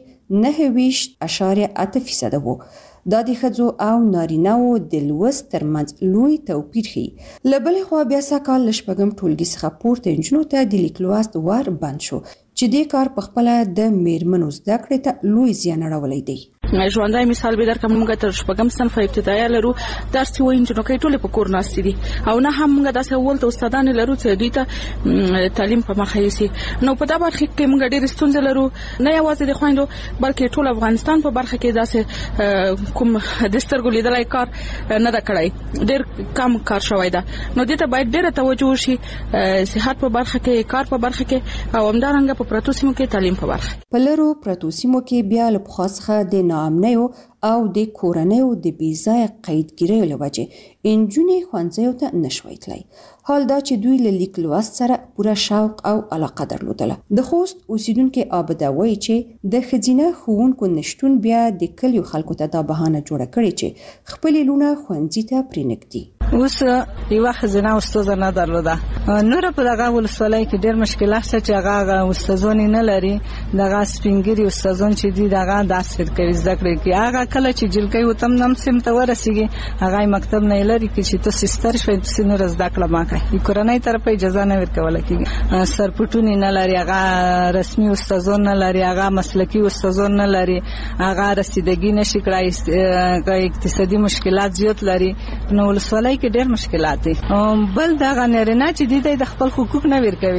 29.8% وو. دا د ښځو او نارینه‌و د لوست ترمنځ لوی توپیر ښیي. له بلې خوا بیا سږکال له شپږم ټولګي څخه پورته نجونو ته د لیک لوست ور بند شو چې دې کار په خپله د میرمنو زده کړې ته لوی زیان اړولی دی. ژوندۍ مثال به درکړم، موږ تر شپږم صنف ابتدایي لرو، درس وایي نجونو کې ټول په کور ناست دي او نه هم موږ داسې اول ته استادان لرو چې دوی ته تعلیم په مخه یسي. نو په دا برخه کې موږ ډېر ستونزې لرو، نه یوازې د خويندو بلکې ټول افغانستان په برخه کې داسې کوم د سترګو لیدلای کار نه دا کړای، ډېر کم کار شوی ده. نو دې ته باید ډېر توجه وشي، صحت په برخه کې، کار په برخه کې او همدارنګه په پرتو سیمو کې تعلیم په برخه. په لرو پرتو سیمو کې بیا له پخوا څخه د ناامنیو او د کورنیو د بېځایه قیدګیریو له وجې نجونې ښوونځیو ته نشوی تللی. حال دا چې دوی له لیک لوست سره پوره شوق او علاقه درلودله. د خوست اوسیدونکي عابده وایي چې د ښځینه ښوونکو نشتون بیا د کلیو خلکو ته دا بهانه جوړه کړې چې خپلې لوڼه ښوونځي ته پرېنږدي. اوس یوه ښځینه استاده نه درلوده، نور په دغه ولسوالۍ کې ډېر مشکلات شته چې هغه استادان نه لري. دغه سپینګیري استادان چې دي دغه درس ورکوي، زده کړې کوي. هغه کله چې جلکۍ وتم نم سیم ته ورسیږي، هغه مکتب نه لري چې تاسو ستر شوي تاسو نور زده کړه ما کوي. د کورنۍ طرف اجازه نه ورکول کیږي. سرپټونی نه لري، هغه رسمي استادان نه لري، هغه مسلکي استادان نه لري، هغه رسیدګي نشي کړای، اقتصادي مشکلات زیات لري. نو ولسوالۍ کې ډېر مشکلات دي. بل دغه نارینه چې د خپل حقوق نه ورکوي،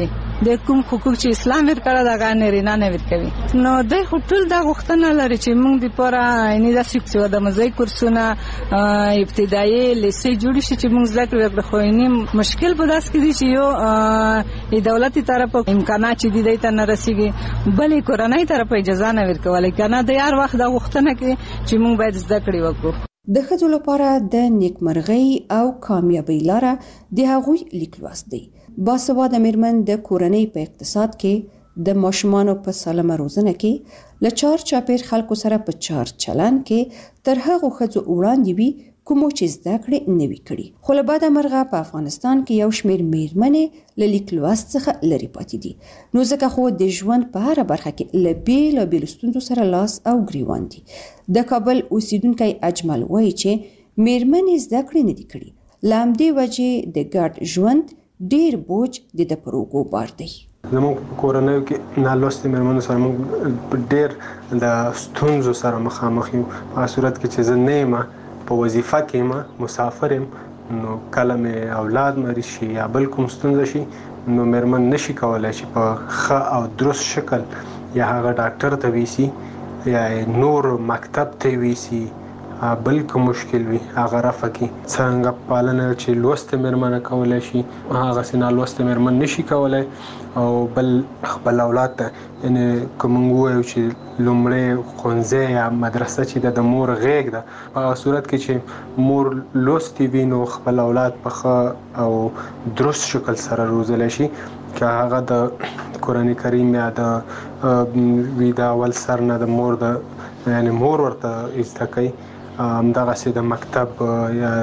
د کوم حقوق چې اسلام ورکړه دا غانرینا نه ورکوي. نو د ټول دا غوښتنه لري چې موږ د پورا نه د سیکسو د مزای کورسونه ابتدایي لیسې جوړ شي چې موږ زده کړو. خو یې مشکل په داس کې دي چې یو د دولتي طرف امکانات چې دي ته نه رسیږي، بلې کورنۍ طرف اجازه نه ورکولای کنه. د یار وخت دا غوښتنه کې چې موږ باید زده کړې وکړو. د ښځو لپاره د نیکمرغۍ او کامیابۍ لاره د هغوی لیک لوست دی. باسواده میرمن د کورنۍ په اقتصاد کې، د ماشومانو په سالمه روزنه کې، له چار چاپیر خلکو سره په چار چلن کې تر هغو ښځو وړاندې وي کومو چې زده کړې نه وي کړي. خو له بده مرغه په افغانستان کې یو شمېر میرمنې له لیک لوست څخه لرې پاتې دي. نو ځکه خو د ژوند په هره برخه کې له بېلابېلو ستونزو سره لاس او ګریوان دي. د کابل اوسیدونکی اجمل وایي چې میرمنې زده کړې نه دي کړي. له همدې وجې د ګډ ژوند ډېر بوج د ده پر اوږو بار دی. زموږ په کورنیو کې نالوستې میرمنو سره موږ ډېر د ستونزو سره مخامخ یو. په صورت کې چې زه نه یم په وظیفه کې یم، مسافر یم، نو کله مې اولاد مریض شي یا بل کوم ستونزه شي، نو میرمن نشي کولای چې په ښه او درست شکل یا هغه ډاکټر ته ویسي یا نور مکتب ته ویسي، بل کوم مشکل وي هغه رفع کړي. څرنګه پالنه چې لوستې میرمن کولای شي، هغسې نالوستې میرمن نشي کولای. او بل خپل اولاد ته یعنې که موږ ووایو چې لومړی ښوونځی یا مدرسه چې د مور غېږ ده، په هغه صورت کې چې مور لوستې وي نو خپل اولاد په ښه او درست شکل سره روزلی شي. که هغه د قرآن کریم یا د اول سر نه د مور یعنې مور ورته زده کوي، همدغسې د مکتب یا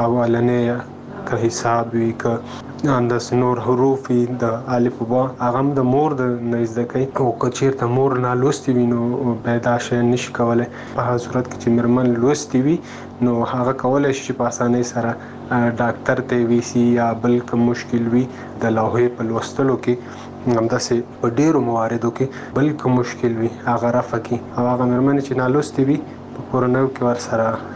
اولنی که حساب وي، که انداز نور حروف وي، د الف و با، هغه هم د مور نه زده کوي. او که چېرته مور نالوستې وي نو بیا دا شی نشي کولی. په هغه صورت کې چې میرمن لوستې وي نو هغه کولی شي چې په اسانۍ سره ډاکټر ته ویسي یا بل کوم مشکل وي د لوحې په لوستلو کې، همداسې په ډېرو مواردو کې بل کوم مشکل وي هغه رفع کړي. او هغه میرمنې چې نالوستې وي په کورنیو کې ورسره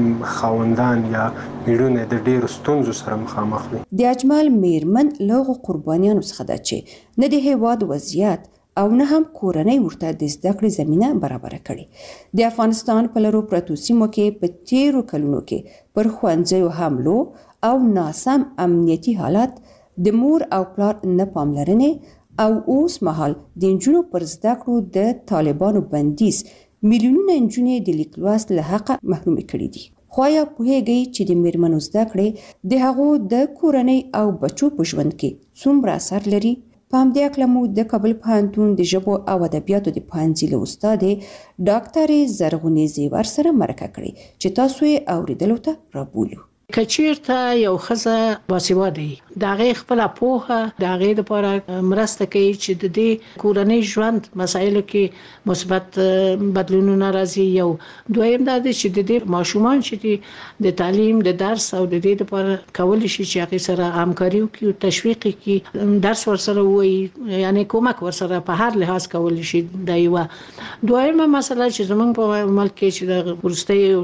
خاوندان یا میړونه د ډېرو ستونزو سره مخامخ دي. د اجمل میرمن له هغو قربانیانو څخه ده چې نه د هېواد وضعیت او نه هم کورنۍ ورته د زده کړې زمینه برابره کړې. د افغانستان په لرو پرتو سیمو کې په تیرو کلونو کې پر ښوونځیو حملو او ناسم امنیتي حالت، د مور او پلار نه پاملرنې او اوس مهال د نجونو پر زده کړو د طالبانو بندیز میلیونونه نجونې د لیک لوست له حقه محرومې کړي دي. خو آیا پوهیږئ چې د میرمنو زده کړې د هغو د کورنۍ او بچو په ژوند کې څومره اثر لري؟ په همدې هکله مو د کابل پوهنتون د ژبو او ادبیاتو د پوهنځي له استادې ډاکټرې زرغونې زیور سره مرکه کړې چې تاسو یې اوریدلو ته رابولو. کچیرته یو ښځه باسواده وي، د هغې خپله پوهه د هغې دپاره مرسته کوي چې د دې کورنۍ ژوند مسایلو کې مثبت بدلونونه راځي. یو دویم دا دی چې د دې ماشومان چې دي د تعلیم د درس او د دې دپاره کولی شي چې هغې سره همکاري وکړي او تشویق کړي، درس ورسره ووایي، یعنې کومک ورسره په هر لحاظ کولی شي. دا یوه. دویمه مسله چې زموږ په ملک کې چې د وروستیو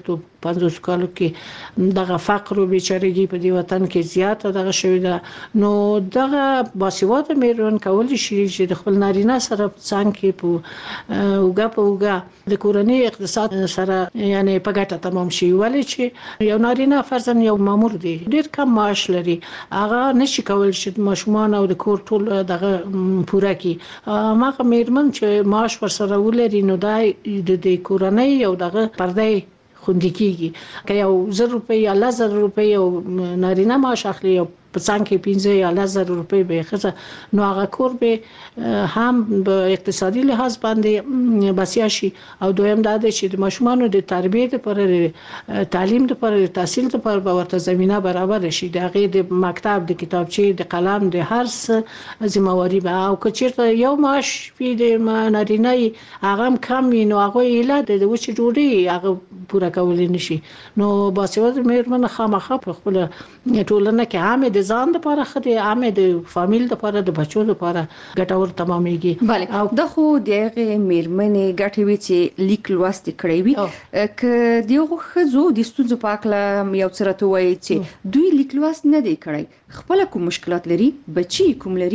40-50 کالو کې دغه فقر او بیچارګي په دې وطن کې زیاته دغه شوې ده، نو دغه باسواده میرمن کولی شي چې د خپل نارینه سره څنګه کې په اوګه په اوګه د کورنۍ اقتصاد سره یعنی په ګټه تمام شي. ولې چې یو نارینه فرضاً یو مامور دی، ډیر کم معاش لري، هغه نشي کولی چې ماشومان او د کور ټول دغه پوره کړي. هغه میرمن چې معاش ورسره ولري نو د کورنۍ او دغه پردې خوندي کیږي. که یو 1000 روپۍ یا 1000 روپۍ او نارینه معاش اخلي او په څنګ کې 15 یا 1000 روپۍ به ښځه، نو هغه کور به هم په اقتصادي لحاظ باندې بسیا شي. او دویم دا دی چې د ماشومانو د تربیې لپاره، تعلیم لپاره، تحصیل لپاره به ورته زمینه برابر شي. د هغې د مکتب، د کتابچې، د قلم، د هر څه ذمہواري به. او که چېرته یو معاش وي د نارینه هغه هم کم وي، نو هغوی ایله د وچې ډوډۍ هغه پوره کولی نشي. نو باسواده میرمن خامخا په خپله ټولنه کې عامې د ځان لپاره ښه دی، عامې د فامیل لپاره، د بچو لپاره ګټور تمامېږي. بله، دا خو د هغې میرمنې ګټې وي چې لیک لوست یې کړی وي. که د هغو ښځو د ستونزو په هکله یو څه راته ووایي چې دوی لیک لوست نه دی کړی، خپله کوم مشکلات لري، بچي کوم لري،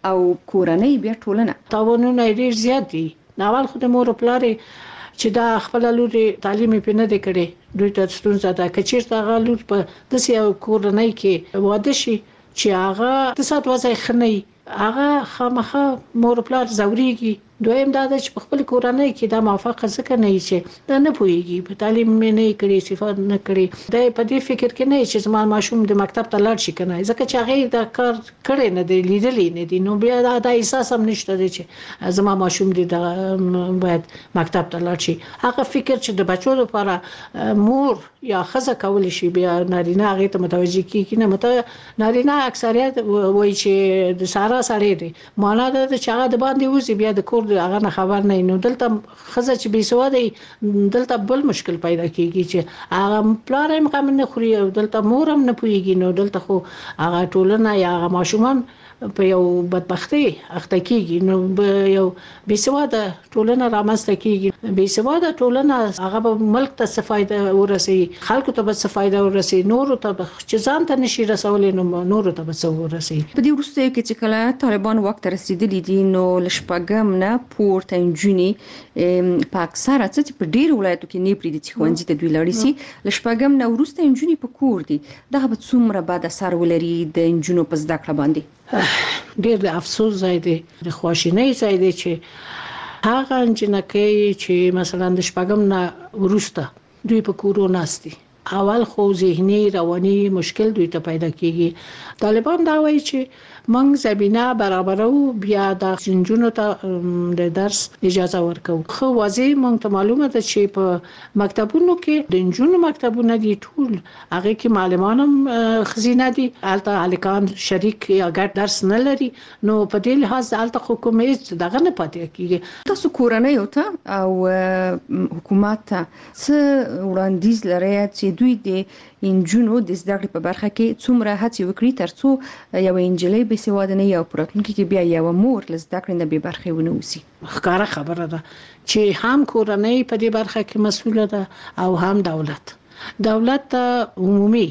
او کورنۍ بیا ټولنه تاوانونه ډیر زیات دي. اول خو د مور پلار چې دا خپل لور تعلیم په نه دی کړي دوی ته ستونزه ده. کچېرته هغه لور په داسې یو کورنۍ کې واده شي چې هغه د سات وځي خنۍ هغه خامخه مور پلار زوريږي. دویم دا چې په خپل کورنۍ کې دا موافقه ځکه نه چې دا نه پويږي په تعلیم نه کړي صفات نه کړي دا په دې فکر کې نه چې زما ماشوم د مکتب ته لاړ شي کنه ځکه چې هغه دا کار کړي نه دی لیدلې نه دي نو بیا دا احساس هم نشته چې زما ماشوم دې باید مکتب ته لاړ شي. هغه فکر چې د بچو لپاره مور یا خزه کول شي بیا نارینه هغه ته متوجي کیږي نه نارینه اکثریت وایي چې د سارا سړی دی معنا دا چې هغه د باندې وځي بیا د کور هغه نه خبر نه نو دلته خزه چې بي سواده دلته بل مشکل پیدا کیږي چې هغه پلار هم قام نه خوري او دلته مور هم نه پويږي نو دلته خو هغه ټولنه یا هغه ماشومان په یو بدبختی اخته کیږي نو یو بي سواده ټولنه رامنځته کیږي. بي سواده ټولنه هغه ملک ته څه فائدہ ورسي خلکو ته څه فائدہ ورسي نور ته چې ځان ته نشي رسولې نو نور ته څه ورسي. په دې وروسته کې چې کله طالبان وخت رسیدلی دي نو لشپګم نه پورته انجونی په اکثره چې په ډیر ولایتو کې نه پریدي چې خوندې ته دوی لړی سي لشپګم نه ورسته انجونی په کور دي دا به څومره بعد اثر ولري د انجونو په زده کړه باندې. ډیر د افسوس ځای دی د خواشینۍ ځای دی چې هغه انجنکې چې مثلا د شپږم نه ورسته دوی په کورو ناستي اول خو ذهني رواني مشکل دوی ته پیدا کیږي. طالبان دا وایي چې موږ زمينه برابرو بیا د جنونو ته د درس اجازه ورکو. خو واضح موږ ته معلومه ده چې په مکتبونو کې د جنونو مکتبونه دي ټول هغه کې معلمانم خزینه دي الته الکان شریک یا ګډ درس نه لري نو په دې لحاظ الته حکومت دغه نه پاتې کیږي. تاسو کورنۍ ته او حکومت ته څه وړاندیز لري چې دوی د انجونو د زده کړې په برخه کې څومره هڅې وکړي ترڅو یو انجلۍ به سواده نه یو پراتونکو کې بیا یو مور له زده کړې نه به برخه ونه وسی. ښکاره خبره ده چې هم کورنۍ په دې برخه کې مسؤله ده او هم دولت ته عمومي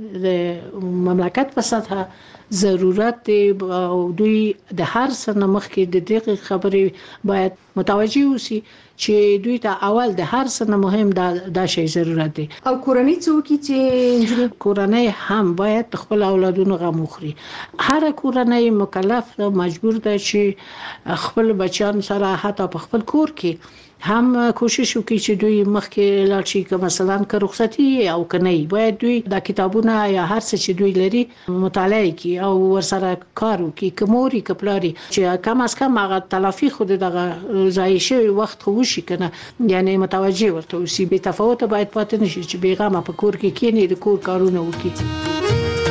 د مملکت په سطح ضرورت دی او دوی د هر څه نه مخکې د دې خبرې باید متوجي وسی چې دوی ته اول د هر څه نه مهم دا شی ضرورت دی. او کورنۍ څوک چې کورنۍ هم باید خپل اولادونو غم وخوري. هر کورنۍ مکلف مجبور ده چې خپل بچیان سره حتی په خپل کور کې هم کوشش وکړي چې دوی مخکې لاړ شي که مثلا که رخصتي او کنه باید دوی د کتابونه یا هر څه چې دوی لري مطالعه کوي او ورسره کار وکړي کوموري کپلاري چې کم از کم هغه تلافي خود دغه ضایع شوی وخت خو شي کنه یعنی متوجي ورته وسی به تفاوت باید پاتې نشي چې بیغمه په کور کې کینی د کور کارونه وکړي.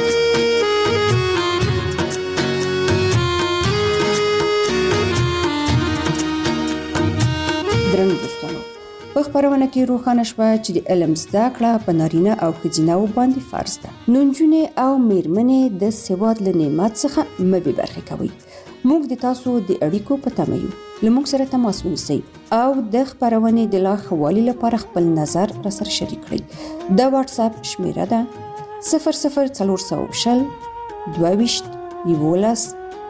په خبرونه کې روښانه شوه چې د علم زده کړه په نارینه او ښځینه باندې فرض ده. نونجونې او میرمنې د سواد له نعمت څخه مبي برخه کوي. موږ د تاسو د اړیکو په تمه یو. لموږ سره تماس ونیسئ او د خبرونې د لا ښه والي لپاره خپل نظر را سره شریک کړئ. د واتس اپ شمیره ده 00400 22 11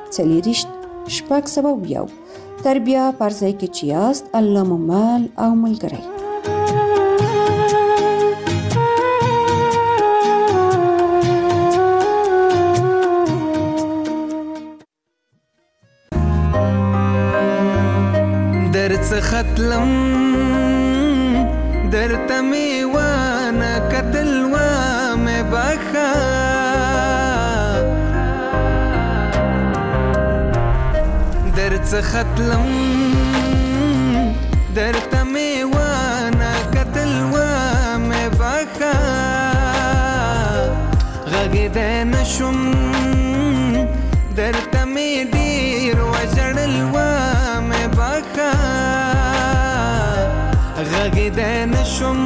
40 شپږ تربیه پرځای کې چې یاست الله مو مال او ملګری. درڅخه تلم درته مې ونه کتل ومې بخښه درڅخه تلم درته مې ونه کتل ومې بخښه غږېدی نشم درته مې ډېر وژړل ومې بخښه غږېدی نشم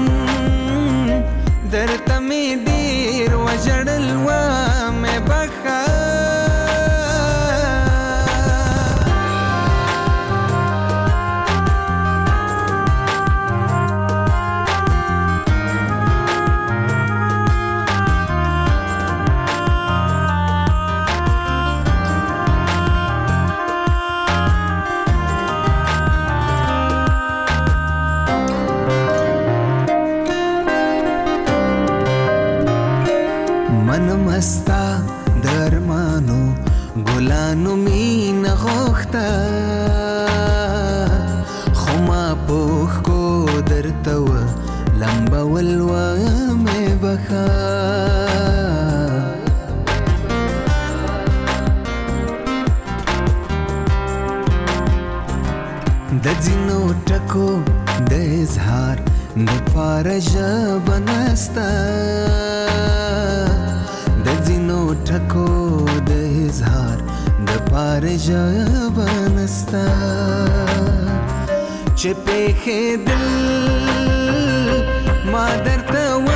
درته مې ډېر وژړل ومې بخښه کا د ځینو ټکو د اظهار د پاره ژبه نسته د ځینو ټکو د اظهار د پاره ژبه نسته چې پېښېدل ما درته